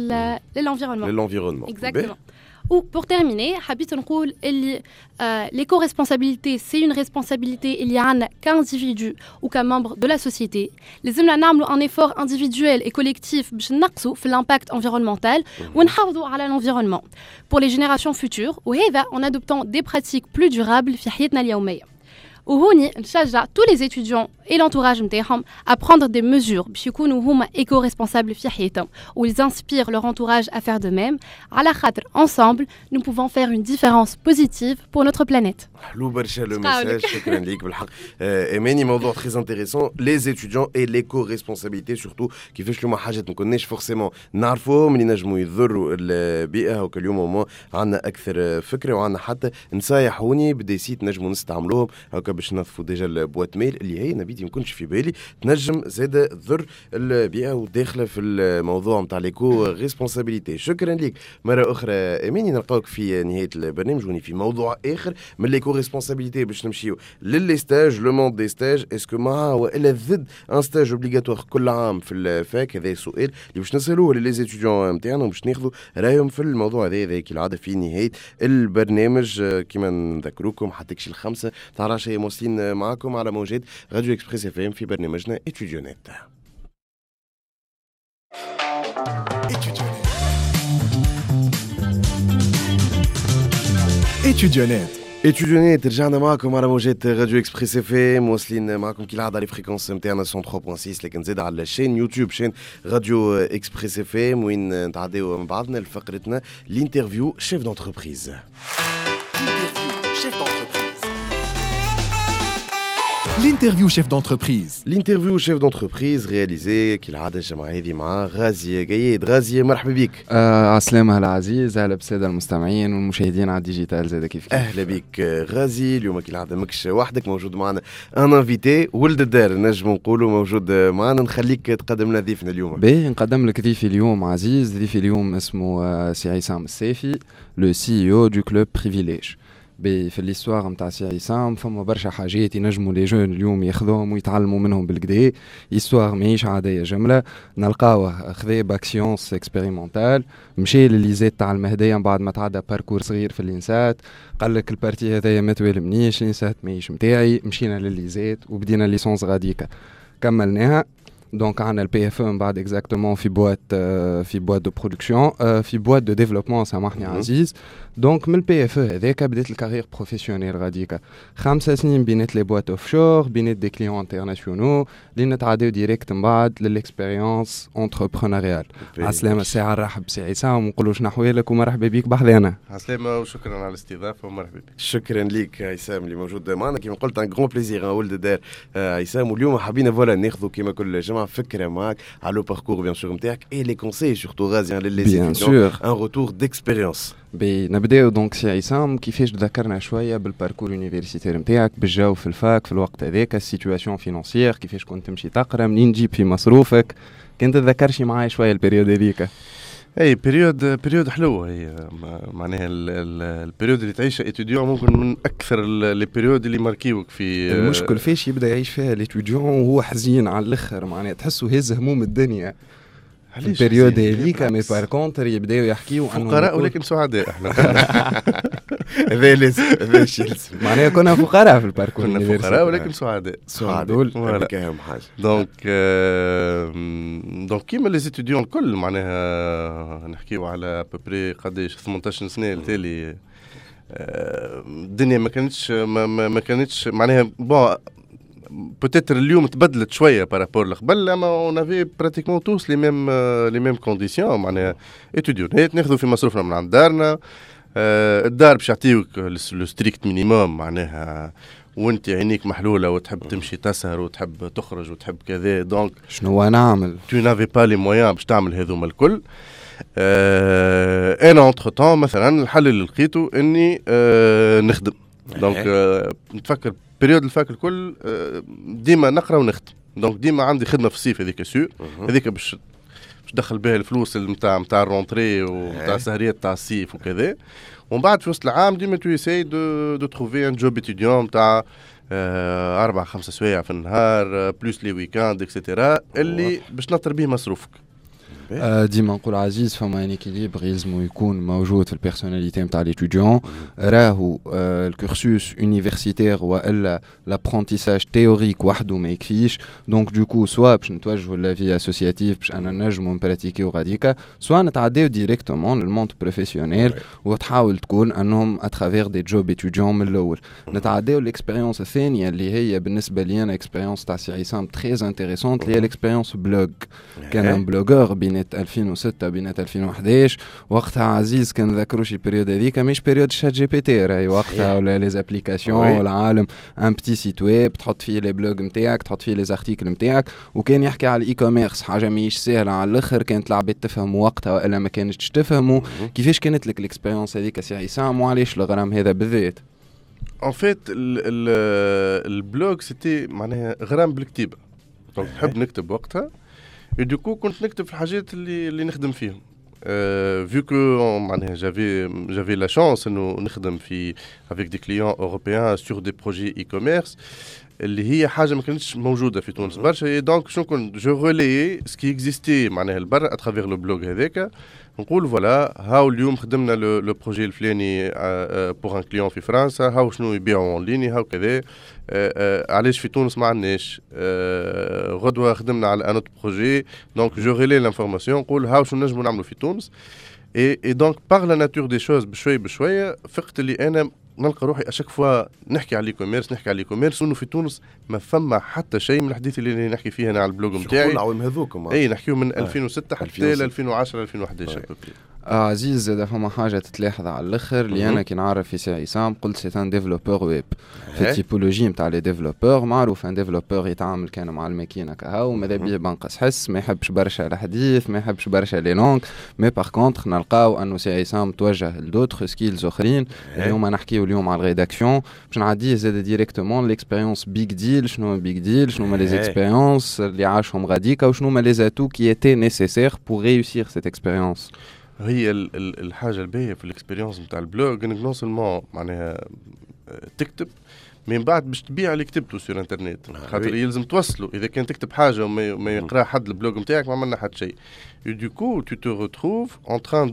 F: l'environnement. Exactement. Ou pour terminer, حبيت نقول اللي l'éco-responsabilité, c'est une responsabilité اللي عنا qu'individu ou qu'un membre de la société. لازمنا نعملوا un effort individuel et collectif باش نقصوا في l'impact environnemental ونحافظوا على l'environnement pour les générations futures وهذا en adoptant des pratiques plus durables في حياتنا اليومية. وهوني نشجع tous les étudiants et l'entourage نتاعهم à prendre des mesures باش يكونوا هما éco-responsables في حياتهم ou ils inspirent leur entourage à faire de même. على خاطر ensemble nous pouvons faire une différence positive pour notre planète.
B: حلو برشا لو ميساج. شكرا ليك بالحق اماني. موضوع très intéressant les étudiants et l'éco-responsabilité surtout كيفاش اليوم حاجات ما كناش فورسيمون نعرفوهم اللي نجموا يضروا البيئه. وكل يوم عندنا اكثر فكره وعندنا حتى نصايح هوني بديسيت نجموا نستعملوهم هكا باش نظفوا ديجا البوات ميل اللي هي نبيتي ما كنتش في بالي تنجم زاده تضر البيئه وداخله في الموضوع نتاع ليكو ريسبونسابيلتي. شكرا لك مره اخرى اماني. نلقاوك في نهايه البرنامج وني في موضوع اخر من ليكو ريسبونسابيلتي باش نمشيو للي ستاج لو موند دي ستاج. اسكو مع والا ضد ان ستاج اوبليغاتوار كل عام في الفاك؟ هذا سؤال اللي باش نسالوه للي زيتيديون نتاعنا باش ناخذوا رايهم في الموضوع هذا كالعاده في نهايه البرنامج. كما نذكروكم حتى كشي الخمسة تاع العشيه موصلين معكم على موجات راديو اكسبريس اف ام في برنامجنا اتيديونات. اتيديونات رجعنا معكم على موجات راديو اكسبريس اف ام. موصلين معكم كالعاده على فريكونس نتاعنا 103.6 لكن زاد على الشين يوتيوب شين راديو اكسبريس اف ام وين نتعداو من بعضنا لفقرتنا الانترفيو شيف دونتربريز.
A: L'interview chef d'entreprise.
B: L'interview chef d'entreprise réalisée كالعادة الجمعة هذه مع غازي قايد. غازي مرحبا بك.
G: عسلامة العزيز. أهلا بالسادة المستمعين والمشاهدين على الديجيتال زاد كيف.
B: أهلا بك غازي. اليوم كالعادة مكش وحدك موجود معنا ان انفيتي ولد الدار نجم نقولوا موجود معنا. نخليك تقدم لنا ضيفنا اليوم.
G: باهي نقدم لك ضيفي اليوم عزيز. ضيفي اليوم اسمه سي عصام السيفي لو سي او دو كلوب بريفيليج. في الإستوار متاع سي عصام فما برشا حاجات ينجموا لي جون اليوم ياخذوهم ويتعلموا منهم بالكدا. إستوار ماهيش عادية جملة. نلقاوه خذا باك سيونس اكسبيريمونتال مشى لليزات تاع المهدية بعد ما تعدى باركور صغير في الإنسات قال لك البارتي هذايا ما توالمنيش الإنسات ماهيش متاعي. مشينا لليزات وبدينا ليسونس غاديكا كملناها. دونك عندنا البي اف ام بعد اكزاكتومون في بوات دو برودكسيون في بوات دو ديفلوبمون سامحني عزيز. دونك من البي اف هذاك بديت الكارير بروفيسيونيل غاديكا 5 سنين بينات لي بوات اوف شور بينات دي كليون انترناسيونال اللي نتعداو ديريكت من بعد للاكسبيريونس انتربرونوريال. عسلامة الساعه نرحب بسي عصام ونقولوا شنو احوالك ومرحبا بك بحذانا.
C: عسلامة وشكرا على الاستضافه ومرحبا بك.
B: شكرا لك عصام اللي موجود معنا كما قلت ان غران بليزير ولد الدار عصام. واليوم حابين فوالا ناخذوا كما كل جمعه فكره معك على لو باركور بيان سور نتاعك اي لي كونساي سورتو غازي لي ستوديون ان روتور ديكسبيريونس.
G: نبداو دونك سي عصام كيفاش تذكرنا شويه بالباركور يونيفرسيتير نتاعك بالجو في الفاك في الوقت هذاك السيتواسيون فينانسيير كيفاش كنت تمشي تقرا منين تجيب في مصروفك. كنت تذكرش معايا شويه البريود هذيك؟
C: اي بريود حلوه هي معناها البريود اللي تعيشها اتوديون ممكن من اكثر لي بريود اللي ماركيوك في.
G: المشكل فاش يبدا يعيش فيها الاتوديون وهو حزين على الاخر معناها تحسه هز هموم الدنيا. البريود هذيك مي بار كونتر يبداو يحكيو عنه
C: فقراء ولكن سعداء احنا.
B: هذا لازم
G: معناها كنا فقراء في الباركور.
C: كنا فقراء ولكن سعداء
B: هذيك اهم حاجه.
C: دونك كيما لي ستوديون الكل معناها نحكيو على ببري قداش 18 سنه التالي الدنيا ما كانتش معناها بون peut-être اليوم تبدلت شويه بارابور لقبل اما اون افي براتيكمون توس لي ميم كونديسيون معناها اتوديونات ناخذوا في مصروفنا من عند دارنا. الدار باش يعطيوك لو ستريكت مينيموم معناها وانت عينيك محلوله وتحب تمشي تسهر وتحب تخرج وتحب كذا. دونك
G: شنو نعمل تو
C: نافي با لي مويان باش تعمل هذوما الكل. انا انتر طون مثلا الحل اللي لقيته اني نخدم. دونك نتفكر بريود الفاك الكل ديما نقرا ونخدم. دونك ديما عندي خدمه في الصيف هذيك سور هذيك باش دخل بها الفلوس نتاع الرونتري ونتاع السهريات تاع الصيف وكذا. ومن بعد في وسط العام ديما تو اساي دو تروفي ان جوب اتيديون تاع 4-5 سوايع في النهار بلوس لي ويكاند اكسيتيرا اللي باش نطر به مصروفك.
G: ديما نقول عزيز فما ان اكيليبر يلزمو يكون موجود في البيرسوناليتي نتاع ليتوديون راهو الكورسوس يونيفرسيتير والا لابرونتيساج تيوريك وحده ما يكفيش دونك دوكو سوا باش نتوجهوا لافي اسوسياتيف باش انا نجمو نبراتيكيو غاديكا سوا نتعداو ديريكتومون للموند بروفيسيونيل وتحاول تكون انهم اترافير دي جوب اتوديون من الاول نتعداو الاكسبيريونس الثانيه اللي هي بالنسبه لي انا اكسبيريونس تاع سي عصام تري انتريسونت اللي هي الاكسبيريونس بلوج كان بلوجور بين 2006 بين 2011 وقتها عزيز كان نذكروا شي بيريود هذيك مش بيريود شات جي بي تي راهي وقتها ولا لي زابليكاسيون والعالم ان بتي سيت ويب تحط فيه لي بلوج نتاعك تحط فيه لي زارتيكل نتاعك وكان يحكي على الاي كوميرس حاجه ماهيش سهله على الاخر كانت العباد تفهموا وقتها والا ما كانتش تفهموا كيفاش كانت لك الاكسبيريونس هذيك سي عصام وعلاش الغرام هذا بالذات
H: En fait, le blog, c'était غرام بالكتابة. Donc, نحب نكتب وقتها. Et du coup, كنت نكتب في الحاجات اللي نخدم فيهم. Vu que j'avais la chance إنه نخدم avec des clients européens sur des projets e-commerce, اللي هي حاجة ما كانتش موجودة في تونس برشا. Et donc, شنو كنت je relayais ce qui existait معناها البرا à travers le blog هذاك. نقول فوالا هاو اليوم خدمنا لو بروجي الفلاني بور ان كليون في فرنسا هاو شنو يبيعوا اون ليني هاو كذا علاش في تونس ما عندناش غدوه خدمنا على ان اوت بروجي دونك جو ريلي لانفورماسيون نقول هاو شنو نجموا نعملوا في تونس اي دونك باغ لا ناتور دي شوز بشويه بشويه فقت اللي انا نلقى روحي اشاك فوا نحكي على الاي كوميرس وانه في تونس ما فما حتى شيء من الحديث اللي نحكي فيه انا على البلوج نتاعي
B: العوام هذوكم
H: اي نحكيو من 2006 حتى ل 2010 2011
G: عزيز زاد فما حاجه تتلاحظ على الاخر اللي انا كي نعرف في سي عصام قلت سي ان ديفلوبور ويب في التيبولوجي نتاع لي ديفلوبور معروف ان ديفلوبور يتعامل كان مع الماكينه كهو ماذا بيه بنقص حس ما يحبش برشا الحديث ما يحبش برشا لي لونغ مي باغ كونتر نلقاو انه سي عصام توجه لدوتر سكيلز اخرين اليوم نحكيو اليوم على الريداكسيون باش نعديه زاد ديريكتومون ليكسبيريونس بيج ديل شنو بيج ديل شنو ما لي زيكسبيريونس اللي عاشهم غاديكا وشنو ما لي زاتو كي ايتي نيسيسير بور ريوسير سيت اكسبيريونس
H: هي الحاجه الباهيه في الاكسبيريونس نتاع البلوج انك نون سولمون معناها تكتب من بعد باش تبيع اللي كتبته سور انترنت خاطر يلزم توصله اذا كان تكتب حاجه وما يقرا حد البلوج نتاعك ما عملنا حد شيء دو كو tu te retrouves en train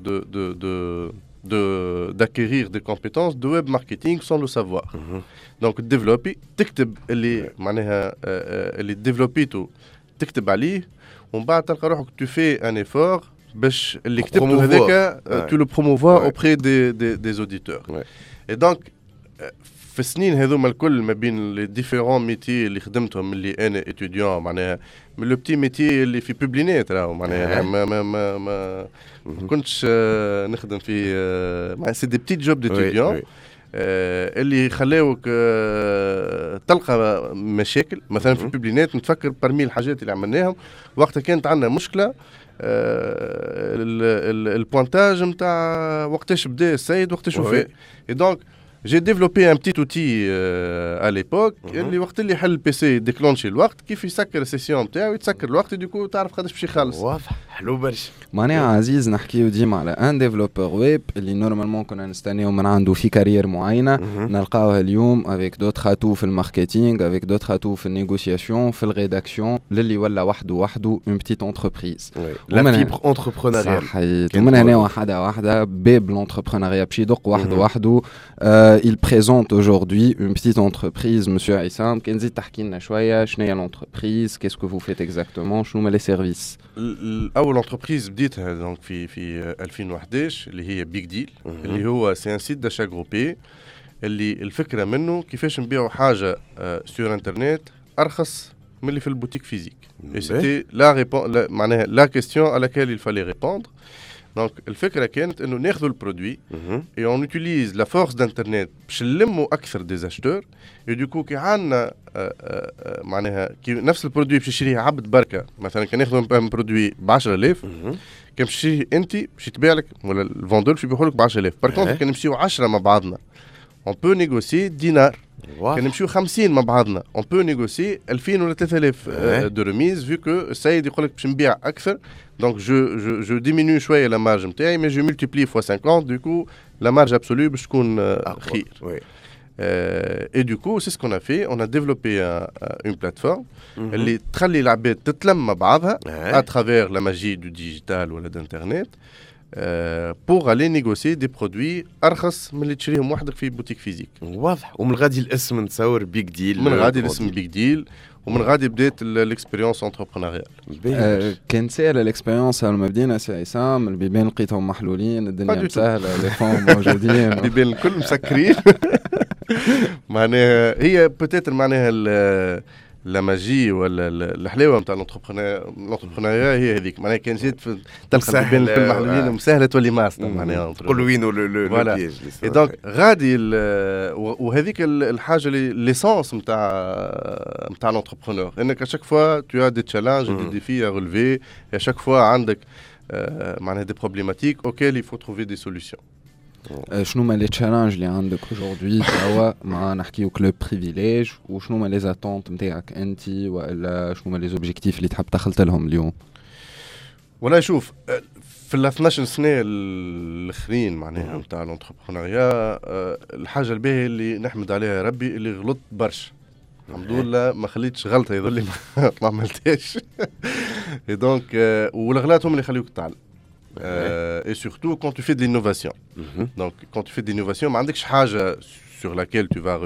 H: d'acquérir des compétences de web marketing sans le savoir. Donc développer تكتب اللي معناها اللي ديفلوبيته تكتب عليه ومن بعد تلقى روحك tu fais un effort باش اللي كتبته هذاك tu le promouvois auprès des auditeurs. Et donc في السنين هذوما الكل ما بين لي ديفيرون ميتي اللي خدمتهم اللي انا اتيديون معناها من لو بتي ميتي اللي في بوبلينيت راهو معناها ما كنتش نخدم في سي دي بتي جوب ديتيديون اللي خلاوك تلقى مشاكل مثلا في بوبلينيت نتفكر برمي الحاجات اللي عملناهم وقتها كانت عندنا مشكله البوانتاج نتاع وقتاش بدا السيد وقتاش وفى دونك j'ai développé un petit outil à l'époque اللي وقت اللي يحل البيسي ديكلونشي الوقت كيف يسكر السيسيون نتاعو يتسكر الوقت ديكو تعرف قداش باش يخلص
B: واضح حلو برشا
G: معناها عزيز نحكيو ديما على ان ديفلوبور ويب اللي نورمالمون كنا نستناو من عنده في كارير معينه نلقاوها اليوم افيك دوت خاتو في الماركتينغ افيك دوت خاتو في النيغوسياسيون في الريداكسيون للي ولا وحده اون بتيت انتربريز
B: لا فيبر انتربرونيال
G: صحيت ومن هنا واحده باب الانتربرونيا باش يدق وحده il présente aujourd'hui une petite entreprise, Monsieur Aïssam. Kenzi tahkina shwaya, shnou est l'entreprise, qu'est-ce que vous faites exactement, shnou les services.
H: أول entreprise بديتها donc في 2011 اللي هي Big Deal اللي هو c'est un site d'achat groupé اللي الفكرة منه كيفاش نبيعوا حاجة sur internet أرخص من اللي في البوتيك فيزيك. Et c'était معناها la question à laquelle il fallait répondre. Donc الفكرة كانت إنه ناخذوا البرودوي et on utilise la force d'internet باش نلموا أكثر des acheteurs et du coup كي عندنا معناها كي نفس البرودوي باش يشريه عبد بركة مثلا كان ناخذوا برودوي ب 10000 كان باش تشريه أنت باش يتباع لك ولا الفوندور باش يبيعوا لك ب 10000 par contre كان نمشيو 10 مع بعضنا on peut négocier دينار كان نمشيو 50 مع بعضنا on peut négocier 2000 ولا 3000 de remise vu que السيد يقول لك باش نبيع أكثر donc je diminue شوية la marge نتاعي mais je multiplie fois 50 du coup la marge absolue باش تكون خير Et du coup, c'est ce qu'on a fait. On a développé une plateforme اللي تخلي العباد تتلم مع بعضها à travers la magie du digital ou d'internet pour aller négocier des produits أرخص من اللي تشريهم وحدك في بوتيك فيزيك.
B: واضح. ومن غادي الاسم نتصور بيج ديل.
H: من غادي الاسم بيج ديل ومن غادي بدات الاكسبيريونس انتربرونيال.
G: كان سهله الاكسبيريونس لما بدينا سي عصام البيبان لقيتهم محلولين الدنيا سهله لي فون موجودين
H: البيبان الكل مسكرين. معناها هي بوتيتر معناها لا ماجي ولا الحلاوه نتاع الانتربرونيا هي هذيك معناها كان جيت تلقى البيبان الكل محلولين مسهله تولي ماستر معناها
B: تقول وينو لو بيج
H: دونك غادي وهذيك الحاجه ليسونس نتاع الانتربرونور انك اشاك فوا تو دي تشالنج دي ديفي ا ريليفي اشاك فوا عندك معناها دي بروبليماتيك اوكيل il faut trouver des solutions.
G: شنو هما لي تشالنج اللي عندك aujourd'hui توا مع نحكيو كلوب بريفيليج وشنو هما لي زاتونت نتاعك انت والا شنو هما لي زوبجيكتيف اللي تحب دخلت لهم اليوم؟
H: والله شوف في ال 12 سنه الاخرين معناها نتاع الانتربرونيا الحاجه الباهيه اللي نحمد عليها ربي اللي غلطت برشا الحمد لله ما خليتش غلطه يظل لي ما عملتهاش اي دونك والغلط هم اللي يخليوك تتعلم. Et surtout quand tu fais de l'innovation. Donc quand tu fais de l'innovation, ما عندكش حاجة sur laquelle tu vas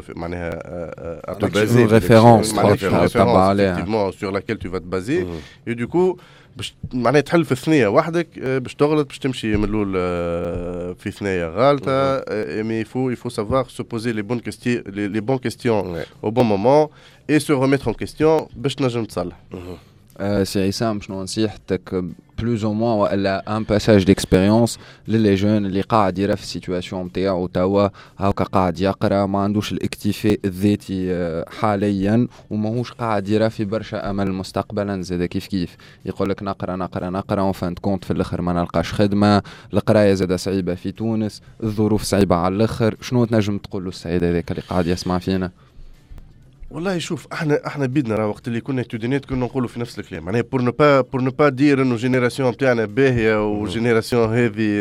H: te baser,
G: une référence
H: effectivement sur laquelle tu vas te baser. Et du coup باش معناها تحل في ثنيه وحدك باش تغلط باش تمشي من الاول في ثنيه غالطه. mais il faut savoir se poser les bonnes questions au bon moment et se remettre en question باش تنجم تصلح.
G: سي عصام شنو نصيحتك بلوز او موان والا ان باساج ديكسبيريونس للي جون اللي قاعد يرى في السيتواسيون نتاعو توا هاكا قاعد يقرا ما عندوش الاكتفاء الذاتي حاليا وماهوش قاعد يرى في برشا امل مستقبلا زاد كيف يقول لك نقرا وفان كونت في الاخر ما نلقاش خدمه القرايه زاد صعيبه في تونس الظروف صعيبه على الاخر شنو تنجم تقول له السعيد هذاك اللي قاعد يسمع فينا؟
H: والله شوف احنا بيدنا راه وقت اللي كنا اتودينيت كنا نقولوا في نفس الكلام معناها بور نو با دير انه جينيراسيون نتاعنا باهيه وجينيراسيون هذه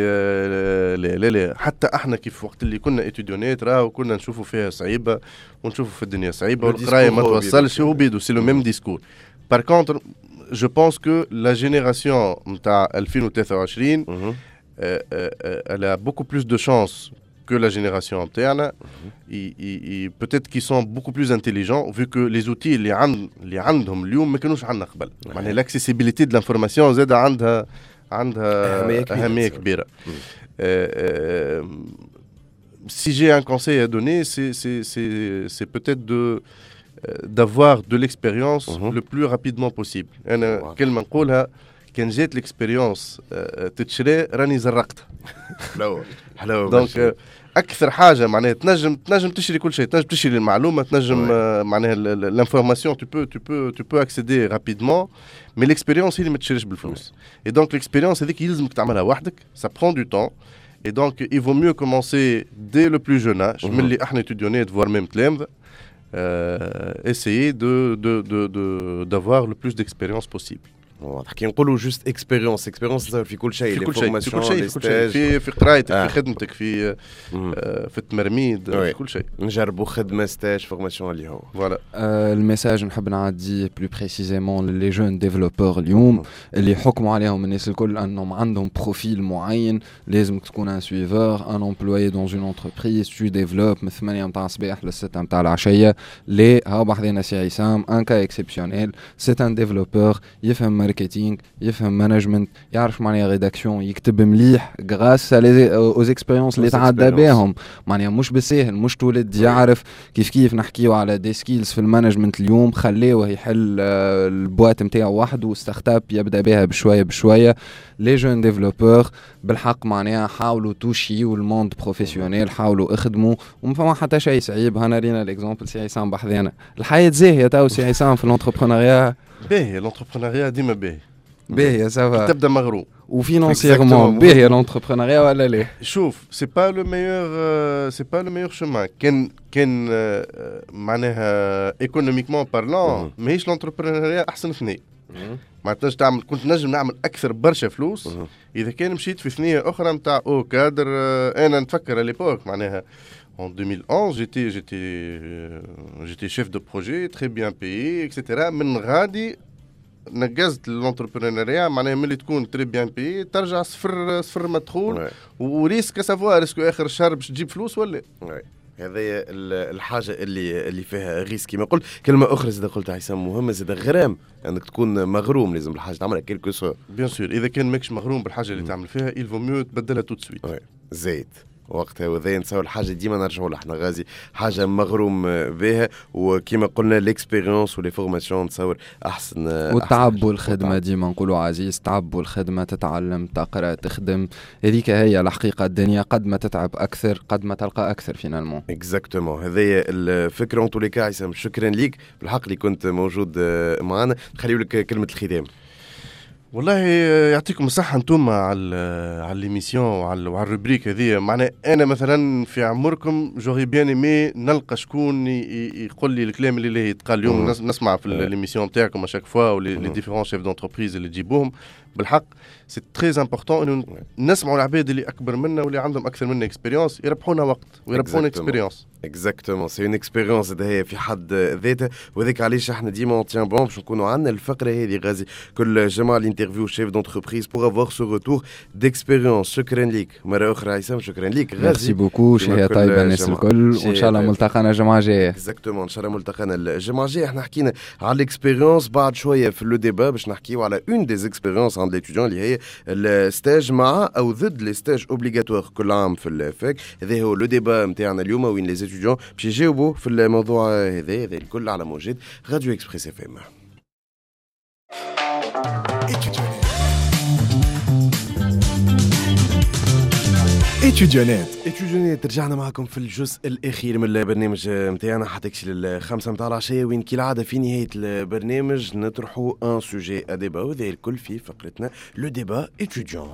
H: لا حتى احنا كيف وقت اللي كنا اتودينيت راه كنا نشوفوا فيها صعيبه ونشوفوا في الدنيا صعيبه والقرايه ما توصلش هو بيدو سي لو ميم ديسكور. بار كونتر جو بونس كو لا جينيراسيون نتاع 2023 elle a beaucoup plus de chance que la génération interne, peut-être qu'ils sont beaucoup plus intelligents vu que les outils اللي عندهم اليوم ما كانوش عندنا قبل. معناها l'accessibilité de l'information زاد عندها أهمية كبيرة. Si j'ai un conseil à donner, c'est peut-être d'avoir de l'expérience le plus rapidement possible. أنا كلمة نقولها كان جات l'expérience تتشري راني زرقتها.
B: حلو.
H: دونك اكثر حاجه معناها تنجم تشري كل شيء تنجم تشري المعلومه تنجم معناها l'information tu peux accéder rapidement mais l'expérience هي اللي ما تشريش بالفلوس. et donc l'expérience هذيك يلزمك تعملها وحدك ça prend du temps et donc il vaut mieux commencer dès le plus jeune âge من اللي احنا étudiants voire même تلامذة essayer d'avoir le plus d'expérience possible.
B: كي نقولوا جوست اكسبيريونس في كل شيء
H: في كل شيء في قرايتك في خدمتك في التمرميد في كل شيء
B: نجربوا خدمه ستاج فورماسيون اللي هو
G: فوالا. الميساج نحب نعدي بلو بريسيزيمون للي جون ديفلوبور اليوم اللي يحكموا عليهم الناس الكل انهم عندهم بروفيل معين لازم تكون ان سويفور ان امبلويي دون اون انتربريز تو ديفلوب من 8 نتاع الصباح ل 6 نتاع العشيه. لي ها بحذنا سي عصام ان كا اكسبسيونيل سي ان ديفلوبور يفهم ماركتينغ يفهم مانجمنت يعرف معناها ريداكسيون يكتب مليح غراس اوز اكسبيريونس اللي تعدى بهم معناها مش بالساهل مش تولد يعرف كيف نحكيو على دي سكيلز في المانجمنت اليوم خليه يحل البوات نتاعو وحده وستارت اب يبدا بها بشويه لي جون ديفلوبور بالحق معناها حاولوا توشيو الموند بروفيسيونيل حاولوا اخدموا وما فما حتى شيء صعيب. هنا رينا الاكزامبل سي عصام بحذانا الحياه زاهيه تاو سي عصام في الانتربرونيا
H: باهي الانتربرونيا ديما
G: باهي سافا
H: تبدا مغروم
G: وفينانسيرمون باهي الانتربرونيا ولا لا؟
H: شوف سي با لو ميور شومان كان معناها ايكونوميكمون بارلون ماهيش الانتربرونيا احسن ثنيه ما تنجم تعمل كنت نجم نعمل اكثر برشا فلوس اذا كان مشيت في ثنيه اخرى نتاع كادر انا نتفكر ليبوك معناها En 2011, j'étais chef de projet, très bien payé, etc. من غادي نقزت l'entrepreneuriat معناها ملي تكون très bien payé ترجع صفر مدخول وريسك سافوار اسكو اخر الشهر باش تجيب فلوس ولا.
B: هذه الحاجه اللي فيها ريسك كما قلت. كلمه اخرى زاد قلتها حسام مهمه زاد غرام انك تكون مغروم لازم الحاجه تعملها كيلكو سو.
H: بيان سور اذا كان ماكش مغروم بالحاجه اللي تعمل فيها il vaut mieux تبدلها تو سويت.
B: زيد وقتها وذا نساو الحاجه ديما نرجعوا لها احنا غازي حاجه مغروم بها وكما قلنا ليكسبيريونس ولي فورماسيون نتصور احسن.
G: والتعب والخدمه ديما نقولوا عزيز تعب والخدمه تتعلم تقرا تخدم هذيك هي الحقيقه. الدنيا قد ما تتعب اكثر قد ما تلقى اكثر فينالمون.
B: اكزاكتومون هذه الفكره. اون طولي كا عصام شكرا ليك بالحق اللي كنت موجود معنا. نخليو لك كلمه الختام.
H: والله يعطيكم الصحة انتم على الليميسيون وعلى الروبريك هذه. معناها انا مثلا في عمركم جوغي بيان ايمي نلقى شكون يقول لي الكلام اللي يتقال اليوم. نسمع في الليميسيون تاعكم اشاك فوا ولي ديفيرون شيف دونتربريز اللي تجيبوهم. بالحق سي تري امبورطون انه نسمعوا العباد اللي اكبر منا واللي عندهم اكثر منا اكسبيريونس يربحونا وقت ويربحونا اكسبيريونس.
B: اكزاكتومون سي اون اكسبيريونس هي في حد ذاتها. وذاك علاش احنا ديما اون تيان بون باش نكونوا عندنا الفقره هذه غازي كل جماعه الانترفيو شيف دونتربريز بور افوار سو روتور ديكسبيريونس. شكرا ليك مره اخرى عصام. شكرا ليك غازي.
G: ميرسي بوكو. شهيه طيبه الناس الكل وان شاء الله ملتقانا الجمعه الجايه.
B: اكزاكتومون ان شاء الله ملتقانا الجمعه الجايه. احنا حكينا على الاكسبيريونس بعد شويه في لو ديبا باش نحكيو على اون دي اكسبيريونس عند ليتيديون اللي هي الستاج مع او ضد لي ستاج اوبليغاتوار كل عام في الفاك. هذا هو لو ديبا نتاعنا اليوم وين لي ستوديون باش يجاوبوا في الموضوع هذا الكل على موجات راديو اكسبريس اف ام. اتيديونات رجعنا معكم في الجزء الاخير من البرنامج نتاعنا حتى الخمسة متاع العشية وين كالعادة في نهاية البرنامج نطرحوا ان سوجي ا ديبا وذا الكل في فقرتنا لو ديبا اتيديون.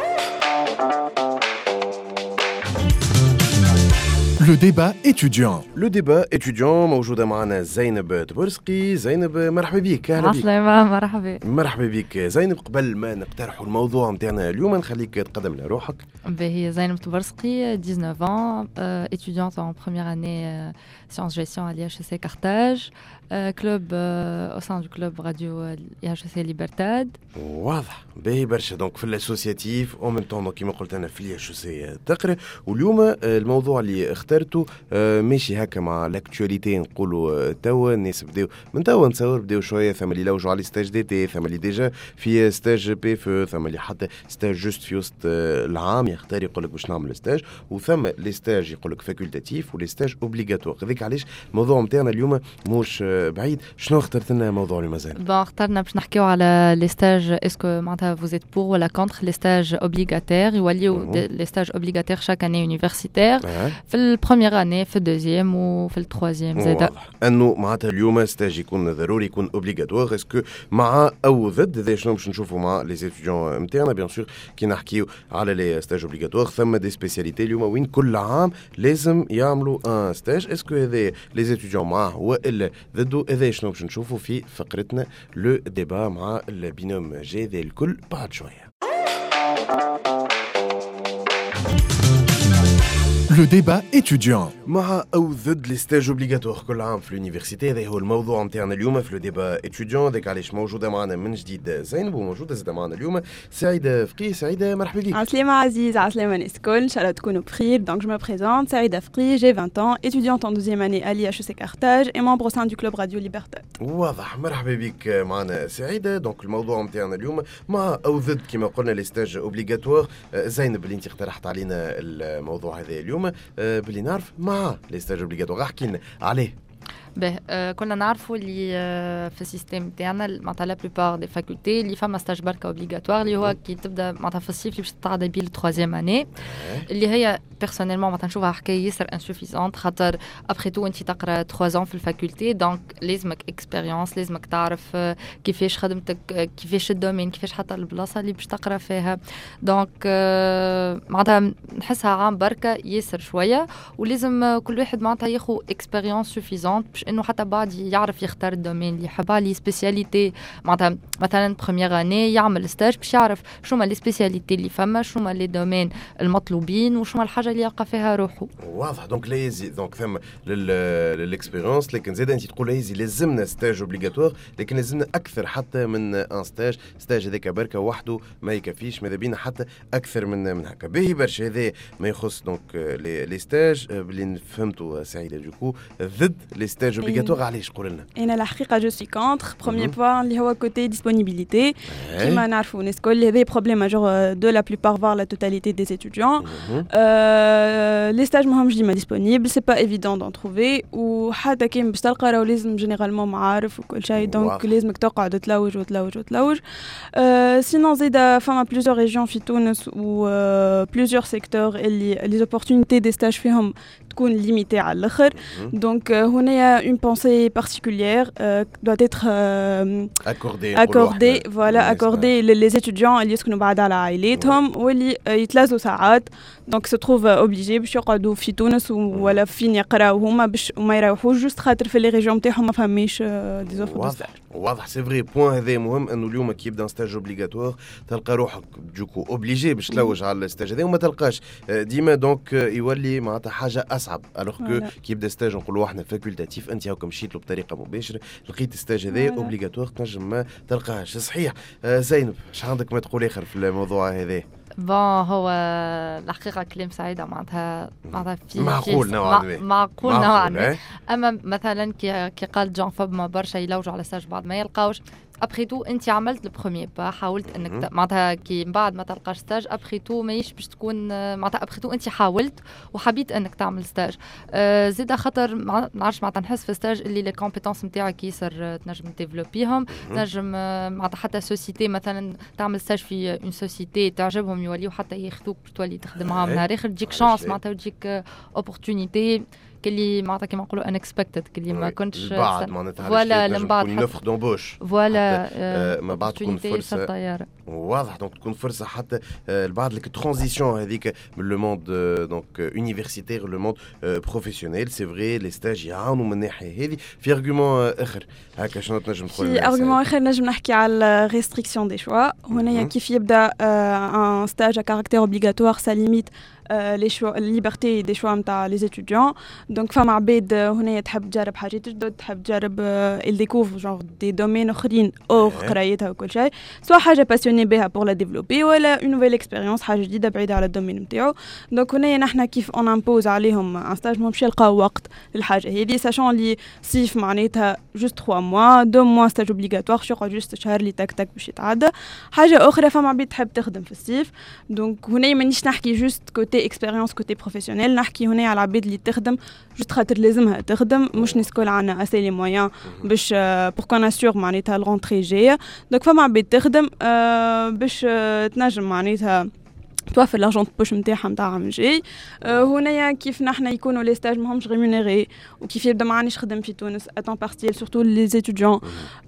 A: Le débat étudiant.
B: لو ديبا اتيديون موجودة معنا زينب تبرسقي. زينب مرحبا بك.
I: عسلامة. مرحبا
B: بك زينب. قبل ما نقترحوا الموضوع نتاعنا اليوم نخليك تقدم لنا روحك.
I: هي زينب تبرسقي 19 ans, étudiante en première année sciences gestion à l'IHEC Carthage, club au sein du club radio IHEC Libertad.
B: واضح باهي برشا. دونك في الاسوسياتيف او ميم طون كيما قلت انا في الIHEC تقرا. واليوم الموضوع اللي اخترته ماشي هكا مع لاكتواليتي نقولوا توا الناس بداو من توا نتصور بداو شويه ثم اللي لوجوا على ستاج دي تي ثم اللي ديجا في ستاج بي فو ثم اللي حتى ستاج جوست في وسط العام يختار يقول لك باش نعمل ستاج وثم لي ستاج يقول لك فاكولتاتيف ولي ستاج اوبليغاتوار. هذيك علاش الموضوع نتاعنا اليوم مش بعيد. شنو اخترت لنا موضوع اليوم زين؟
I: اخترنا باش نحكيو على لي ستاج اسكو معناتها vous êtes pour ولا contre لي ستاج اوبليغاتير يوليو لي ستاج اوبليغاتير شاك اني يونيفرسيتير في البروميير اني في الدوزيام وفي التروازيام زاده.
B: انه معناتها اليوم ستاج يكون ضروري يكون اوبليغاتوار. اسكو مع او ضد هذا شنو باش نشوفوا مع لي ستوديون نتاعنا. بيان سور كي نحكيو على لي ستاج اوبليغاتوار ثم دي سبيسياليتي اليوم وين كل عام لازم يعملوا ان ستاج. اسكو هذا لي ستوديون معاه والا ضده؟ هذا شنو باش نشوفوا في فقرتنا لو ديبا مع البينوم جي ذا الكل بعد شويه.
A: Le débat étudiant.
B: مع أو ضد لي ستاج اوبليغاتوار كل عام في اليونيفرسيتي. هذا هو الموضوع نتاعنا اليوم في لو ديبا اتيديون. ذاك علاش موجودة معنا من جديد زينب وموجودة زاد معنا اليوم سعيدة فقيه. سعيدة مرحبا بك.
J: عسلامة عزيز. عسلامة الناس الكل. إن شاء الله تكونوا بخير. Donc je me présente سعيدة فقيه, j'ai 20 ans, étudiante en 12e année à l'IHEC Carthage et membre au sein du club Radio Libertad.
B: واضح. مرحبا بك معنا سعيدة. دونك الموضوع نتاعنا اليوم مع أو ضد كما قلنا لي ستاج اوبليغاتوار. زينب اللي انت اقترحت علينا الموضوع هذا اليوم باللي نعرف مع لي ستاج اوبليغاتوار. احكي لنا عليه.
I: كنا نعرفوا اللي في السيستم تاعنا معناتها لا بلوبار دي فاكولتي اللي فما ستاج بركه اوبليغاتوار اللي هو كي تبدا معناتها في الصيف اللي باش تتعدى بيه التروازيام اني اللي هي بيرسونيلمون معناتها نشوفها حكايه ياسر انسوفيزونت خاطر ابخي تو انت تقرا 3 ans في الفاكولتي. دونك لازمك اكسبيريونس لازمك تعرف كيفاش خدمتك كيفاش الدومين كيفاش حتى البلاصه اللي باش تقرا فيها. دونك معناتها نحسها عام بركه ياسر شويه ولازم كل واحد معناتها ياخذ اكسبيريونس سوفيزونت باش انه حتى بعد يعرف يختار الدومين اللي يحبها لي سبيسياليتي معناتها مثلا بروميير اني يعمل ستاج باش يعرف شو ما لي سبيسياليتي اللي فما شو ما لي دومين المطلوبين وشو ما الحاجه اللي يلقى فيها روحه.
B: واضح. دونك لازم دونك ثم للاكسبيريونس لكن زاد انت تقول لازمنا ستاج اوبليغاتوار لكن لازمنا اكثر حتى من ان ستاج هذاك بركه وحده ما يكفيش ماذا بينا حتى اكثر من هكا باهي برشا. هذا ما يخص دونك لي ستاج اللي فهمتوا سعيده دوكو ضد لي ستاج اوبليغاتوار. علاش قول لنا؟
J: انا الحقيقه جو سي كونتر. بروميير بوين اللي هو كوتي ديسپونيبيليتي كيما نعرفوا نسكول هذا بروبليم ماجور دو لا بلوبار فار لا توتاليتي دي étudiants. لي ستاج ماهمش ديما ديسپونيبل سي با ايفيدون دون تروفي وحتى كي باش تلقى راهو لازم جينيرالمون معارف وكل شيء دونك لازمك تقعد تلوج. سينون زيد فما بليزيور ريجيون في تونس و بليزيور سيكتور اللي لي opportunités دي ستاج فيهم تكون ليميتي على الاخر. دونك هنايا une pensée particulière doit être accordée voilà accordée les étudiants اللي يسكنوا بعاد على عائلاتهم واللي يتلازوا ساعات دونك se trouve obligé باش يقعدوا في تونس ولا فين يقراو هما باش وما يروحوش جوست خاطر في لي ريجيون نتاعهم ما فماش دي زوفر دو ستاج.
B: واضح سي فري بوين هذا مهم انه اليوم كي يبدا ستاج اوبليغاتوار تلقى روحك دوكو اوبليجي باش تلوج على الستاج هذا وما تلقاش ديما دونك يولي معناتها حاجه اصعب الوغ كو كي يبدا ستاج نقولوا احنا فاكولتاتيف انت هاكم مشيت له بطريقه مباشره لقيت ستاج هذا اوبليغاتوار تنجم ما تلقاهاش. صحيح زينب اش عندك ما تقول اخر في الموضوع هذا؟
I: بون هو الحقيقه كلام سعيده معناتها في
B: معقول
I: نوعا ما اما مثلا كي قال جون فما برشا يلوجوا على ستاج بعد ما يلقاوش ابخي تو انت عملت البروميير با حاولت انك معناتها كي من بعد ما تلقاش ستاج ابخي تو ماهيش باش تكون معناتها ابخي تو انت حاولت وحبيت انك تعمل ستاج. زيد خاطر ما نعرفش معناتها نحس في ستاج اللي لي كومبيتونس نتاعك ياسر تنجم ديفلوبيهم تنجم معناتها حتى سوسيتي مثلا تعمل ستاج في اون سوسيتي تعجبهم يوليو حتى ياخذوك تولي تخدم معاهم نهار اخر تجيك شانس معناتها تجيك اوبورتونيتي كلي معناتها كيما نقولوا انكسبكتد كلي ما كنتش
B: بعد معناتها
I: ولا من بعد
B: نفخ دومبوش
I: ولا
B: ما بعد تكون فرصه واضح دونك تكون فرصه حتى بعد لك ترانزيسيون هذيك من لو موند دونك يونيفرسيتير لو موند بروفيسيونيل سي فري لي ستاج يعاونوا من الناحيه هذه. في ارغيومون اخر هكا شنو تنجم تقول؟
J: في ارغيومون اخر نجم نحكي على ريستريكسيون دي شوا. هنايا كيف يبدا ان ستاج ا كاركتير اوبليغاتوار سا ليميت les choix liberté des choix نتاع les étudiants. donc فما عباد هنا تحب تجرب حاجات جدد تحب تجرب الديكوفر جونغ دي دومين اخرين اور قرايتها وكل شيء سواء حاجه باسيوني بها بور لا ديفلوبي ولا اون نوفيل اكسبيريونس حاجه جديده بعيده على الدومين نتاعو. دونك هنا نحنا كيف اون امبوز عليهم ان ستاج مش يلقاو وقت للحاجه هذه ساشون لي صيف معناتها جوست 3 موا 2 موا ستاج اوبليغاتوار يقعد جوست شهر لي تك تك باش يتعدى. حاجه اخرى فما عباد تحب تخدم في الصيف دونك هنا مانيش نحكي جوست كوتي اكسبيريونس كوتي بروفيسيونيل نحكي هنا على العباد اللي تخدم جوست خاطر لازمها تخدم مش نسكول عنا اسي لي مويان باش بور كون اسيور معناتها الغونتري جايه. دونك فما عباد تخدم باش تنجم معناتها توفر لارجون بوش نتاعها نتاع عام جاي. هنايا كيف نحنا يكونوا لي ستاج ماهمش ريمونيري وكيف يبدا ما عانيش خدم في تونس اتون بارتيال سورتو لي زيتوديون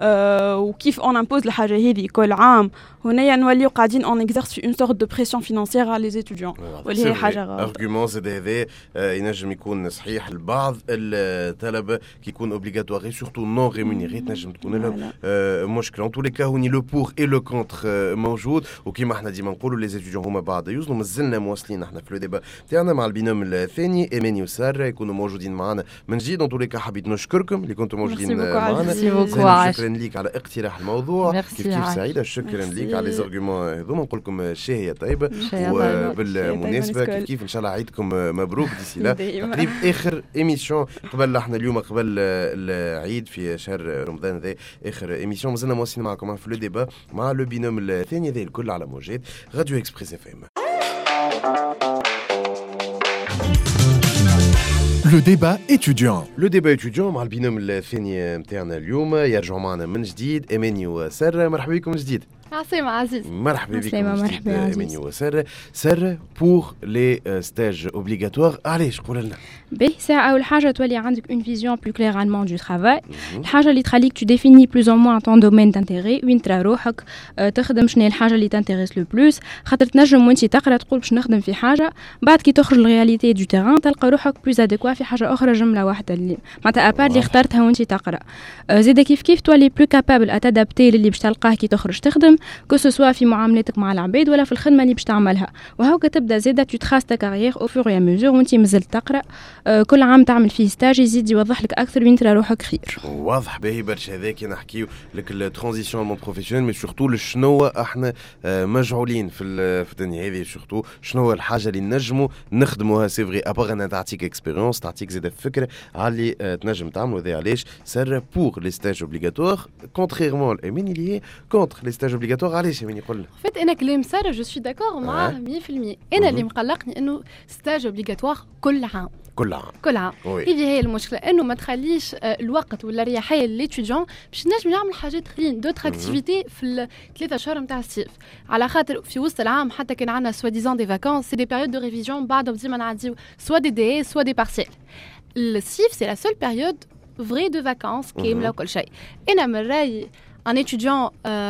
J: وكيف اون امبوز الحاجه هذه كل عام هنايا نوليو قاعدين اون اكزيرس في اون سورت دو بريسيون فينانسيير على لي زيتوديون واللي هي حاجه غلط.
B: ارغيومون زاد هذا ينجم يكون صحيح البعض الطلبه كي يكون اوبليغاتوار سورتو نون ريمونيري تنجم تكون لهم مشكله. ان تو لي كا هوني لو بور اي لو كونتر موجود وكيما احنا ديما نقولوا لي زيتوديون هما بعض يوصلوا مازلنا مواصلين احنا في لو ديبا تاعنا مع البينوم الثاني ايماني وساره يكونوا موجودين معنا من جديد. ان تو لي كا حبيت نشكركم اللي كنتوا موجودين معنا. شكرا لك على اقتراح الموضوع كيف سعيده شكرا لك على لي زارغومون هذوما نقول لكم شهيه طيبه وبالمناسبه كيف ان شاء الله عيدكم مبروك ديسي لا تقريب اخر ايميسيون قبل احنا اليوم قبل العيد في شهر رمضان ذا اخر ايميسيون مازلنا مواصلين معكم في لو ديبا مع لو بينوم الثاني ذا الكل على موجات راديو اكسبريس اف ام.
A: Le débat étudiant.
B: Le débat étudiant مع البينوم الثاني نتاعنا اليوم يرجعوا معنا من جديد ايماني وساره. مرحبا بكم من جديد.
F: عسلامة عزيز.
B: مرحبا بكم.
D: مرحبا عزيز.
B: سر pour les stages obligatoires. علاش قول لنا؟
D: باهي ساعة أول حاجة تولي عندك une vision plus claire allemand du travail. الحاجة اللي تخليك tu définis plus ou moins ton domaine d'intérêt وين ترى روحك تخدم شنو الحاجة اللي t'intéresse le plus. خاطر تنجم وانت تقرا تقول باش نخدم في حاجة بعد كي تخرج الرياليتي du terrain تلقى روحك plus adéquat في حاجة أخرى جملة واحدة اللي معناتها أبار اللي اخترتها وانت تقرا. زيدا كيف تولي plus capable à t'adapter للي باش تلقاه كي تخرج تخدم que ce soit في معاملتك مع العباد ولا في الخدمة اللي باش تعملها. وهاكا تبدا زيدا tu traces ta carrière au fur et à mesure وانت مازلت تقرا. كل عام تعمل فيه ستاج يزيد يوضح لك اكثر وين ترى روحك خير.
B: واضح باهي برشا هذاك نحكيو لك الترانزيسيون مون بروفيسيونيل مي سورتو شنو احنا مجعولين في الدنيا هذه سورتو شنو الحاجه اللي نجموا نخدموها سي فري ابار ان تعطيك اكسبيريونس تعطيك زيد فكره على اللي تنجم تعملوا ذي علاش سر بور لي ستاج اوبليغاتوار كونتريرمون لامين اللي هي كونتر لي ستاج اوبليغاتوار علاش امين يقول
F: فات انا كلام ساره جو سوي داكور معاه 100%. انا اللي مقلقني انه ستاج اوبليغاتوار كل عام هذه هي المشكله انه ما تخليش الوقت ولا الرياحيه لليتيديون باش نجم يعمل حاجات اخرين دوتر اكتيفيتي في الثلاثه شهور نتاع الصيف على خاطر في وسط العام حتى كان عندنا سوا ديزون دي فاكونس سي دي بيريود دو ريفيزيون بعدهم ديما نعديو سوا دي دي سوا دي بارسيل. الصيف سي لا سول بيريود فري دو فاكونس كامله وكل شيء. انا من رايي ان étudiant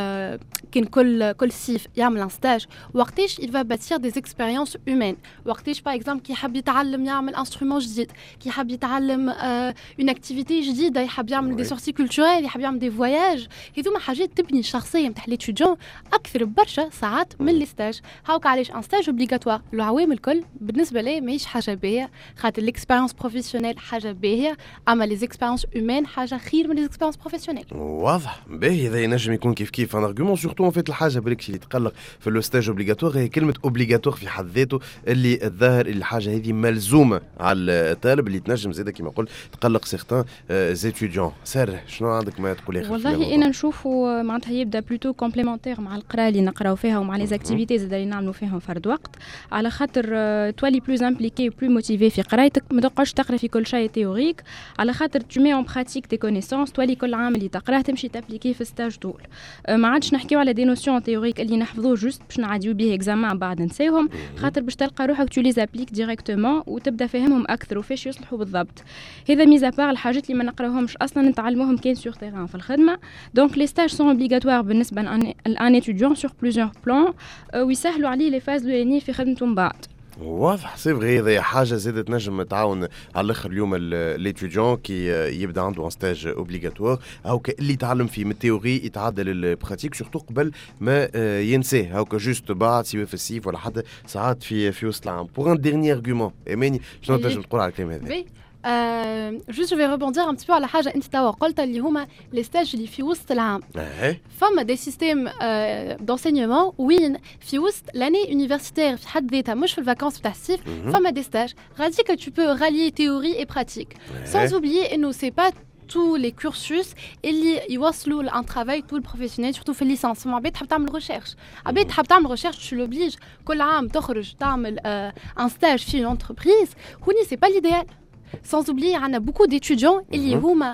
F: كان كل صيف يعمل ان ستاج وقتاش il va bâtir des expériences humaines. وقتاش باغ اكزومبل كي يحب يتعلم يعمل انسترومون جديد كي يحب يتعلم اون اكتيفيتي جديده يحب يعمل دي سورتي كولتوريل يحب يعمل دي فواياج. هذوما حاجات تبني الشخصيه نتاع ليتيديون اكثر برشا ساعات من الستاج. هاوك علاش ان ستاج اوبليغاتوار العوام الكل بالنسبه لي ماهيش حاجه باهيه خاطر ليكسبيريونس بروفيسيونيل حاجه باهيه اما لي زيكسبيريونس هيومان حاجه خير من لي زيكسبيريونس بروفيسيونيل.
B: واضح باهي هذا ينجم يكون كيف ان ارغيومون سورتو ان فيت الحاجه بالك اللي تقلق في لو ستاج اوبليغاتوار هي كلمه اوبليغاتوار في حد ذاته اللي الظاهر الحاجه هذه ملزومه على الطالب اللي تنجم زيدا كما قلت تقلق سيغتان زيتيديون. ساره شنو عندك ما تقولي؟
D: والله انا نشوفوا معناتها يبدا بلوتو كومبليمونتير مع القراءه اللي نقراو فيها ومع لي زاكتيفيتيز اللي نعملوا فيهم فرد وقت على خاطر تولي بلوز امبليكي بلو موتيفي في قرايتك ما تبقاش تقرا في كل شيء تيوريك على خاطر tu mets en pratique tes connaissances تولي كل عام اللي تقراه تمشي تابليكي في ستاج طول. ما عادش نحكيو على دي نوسيون تيوريك اللي نحفظوه جوست باش نعديو بيه اكزامان بعد نساوهم خاطر باش تلقى روحك tu les appliques directement وتبدا فاهمهم اكثر وفاش يصلحوا بالضبط. هذا ميزا بار الحاجات اللي ما نقراوهمش اصلا نتعلموهم كان سور تيران في الخدمه. دونك لي ستاج سون اوبليغاتوار بالنسبه لان اتيديون سور بليزيور بلان ويسهلوا عليه لي فاز لوني في خدمته من بعد.
B: واضح سي فغي هذه حاجه زادت نجم تعاون على الاخر اليوم ليتيديون كي يبدا عنده ان ستاج اوبليغاتوار او اللي يتعلم فيه من التيوري يتعدل البراتيك سورتو قبل ما ينساه هاكا جوست بعد سواء في الصيف ولا حتى ساعات في وسط العام. بور ان ديرني ارغيومون اماني شنو تنجم تقول على الكلام هذا؟
F: juste je vais rebondir un petit peu على حاجه انت توا قلت اللي هما لي ستاج اللي في وسط العام. فما دي سيستيم دونسينيومون وين في وسط لاني يونيفرسيتير في حد ذاتها مش في الفاكونس تاع الصيف فما دي ستاج غاديك tu peux rallier théorie et pratique sans oublier انه c'est pas tous les cursus اللي يوصلوا لان ترافاي طول بروفيسيونيل سورتو في الليسانس. فما عباد تحب تعمل ريشيرش عباد تحب تعمل ريشيرش tu l'obliges كل عام تخرج تعمل ان ستاج في اون انتربريز هوني سي با ليديال. sans oublier عندنا beaucoup d'étudiants اللي هما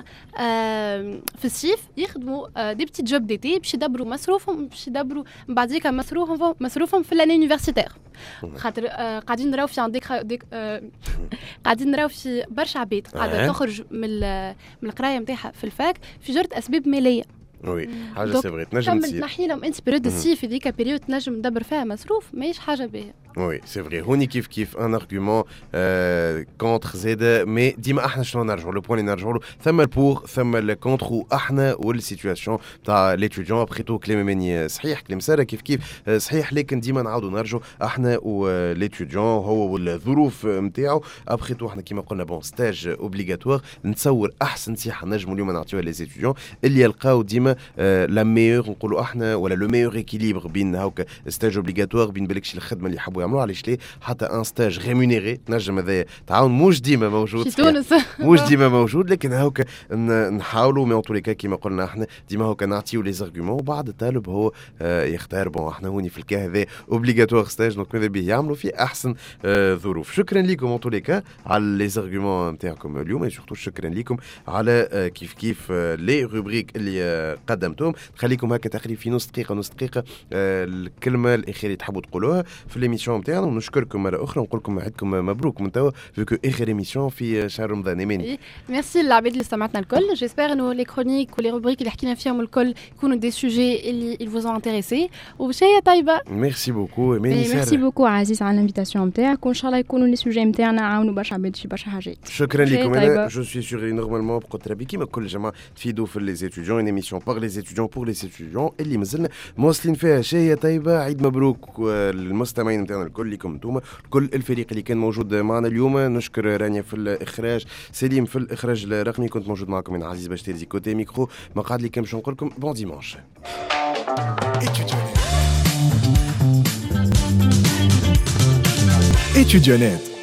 F: في الصيف يخدموا دي بتي جوب ديتي باش يدبروا مصروفهم باش يدبروا بعديك مصروفهم في لاني يونيفرسيتير خاطر قاعدين نراو في قاعدين نراو في برشا عباد قاعده تخرج من القرايه نتاعها في الفاك في جرة اسباب ماليه.
B: وي حاجه سي فري تنجم تصير
F: نحي لهم انت بريود الصيف هذيك بريود تنجم تدبر فيها مصروف ماهيش حاجه باهيه.
B: وي سي فري هوني كيف ان ارغيومون كونتر زيد مي ديما احنا شنو نرجعوا لو بوين نرجعوا له ثم البور ثم الكونتر واحنا والسيتوياسيون تاع ليتيديون ابريتو كلام مني صحيح كلام ساره كيف صحيح لكن ديما نعاودوا نرجعوا احنا وليتيديون هو والظروف نتاعو ابريتو احنا كيما قلنا بون ستاج اوبليغاتوار نتصور احسن نصيحه نجموا اليوم نعطيوها لي زيتيديون اللي يلقاو ديما لا ميور نقولوا احنا ولا لو ميور اكيليبر بين هاكا ستاج اوبليغاتوار بين بالكش الخدمه اللي يحبوا نعملوه علاش ليه حتى ان ستاج ريمونيري نجم هذا تعاون مش ديما موجود
F: في تونس
B: مش ديما موجود لكن هاكا نحاولوا مي طولي كيما قلنا احنا ديما هاكا نعطيو لي زارغومون وبعد الطالب هو يختار بون احنا هوني في الكا هذا اوبليغاتوار ستاج دونك ماذا به يعملوا في احسن ظروف. شكرا لكم ان طولي كا على لي زارغومون نتاعكم اليوم سورتو شكرا لكم على كيف لي روبريك اللي قدمتهم. نخليكم هكا تقريبا في نص دقيقه الكلمه الاخيره اللي تحبوا تقولوها في ليميسيون نتاعنا ونشكركم مره اخرى ونقول لكم عيدكم مبروك من توا فيكو اخر ايميسيون في شهر رمضان. امين.
F: ميرسي للعباد اللي سمعتنا الكل. جيسبر انه لي كرونيك ولي روبريك اللي حكينا فيهم الكل يكونوا دي سوجي اللي ils vous ont intéressé وبشيء طيبه.
B: ميرسي بوكو.
D: ميرسي بوكو عزيز على الانفيتاسيون نتاعك وان شاء الله يكونوا لي سوجي نتاعنا عاونوا برشا عباد في برشا حاجات.
B: شكرا لكم. انا جو سوي سور نورمالمون قلت ربي كيما كل جماعه تفيدوا في لي ستوديون ان ايميسيون باغ لي ستوديون بور لي ستوديون اللي مازلنا مواصلين فيها شهيه طيبه. عيد مبروك للمستمعين نتاعنا الكل لكم انتم كل الفريق اللي كان موجود معنا اليوم. نشكر رانيا في الاخراج، سليم في الاخراج الرقمي، كنت موجود معكم من عزيز باشتيرزي كوتي ميكرو. ما قعد لي كان باش نقول لكم بون ديمانش.
A: Étudionnette.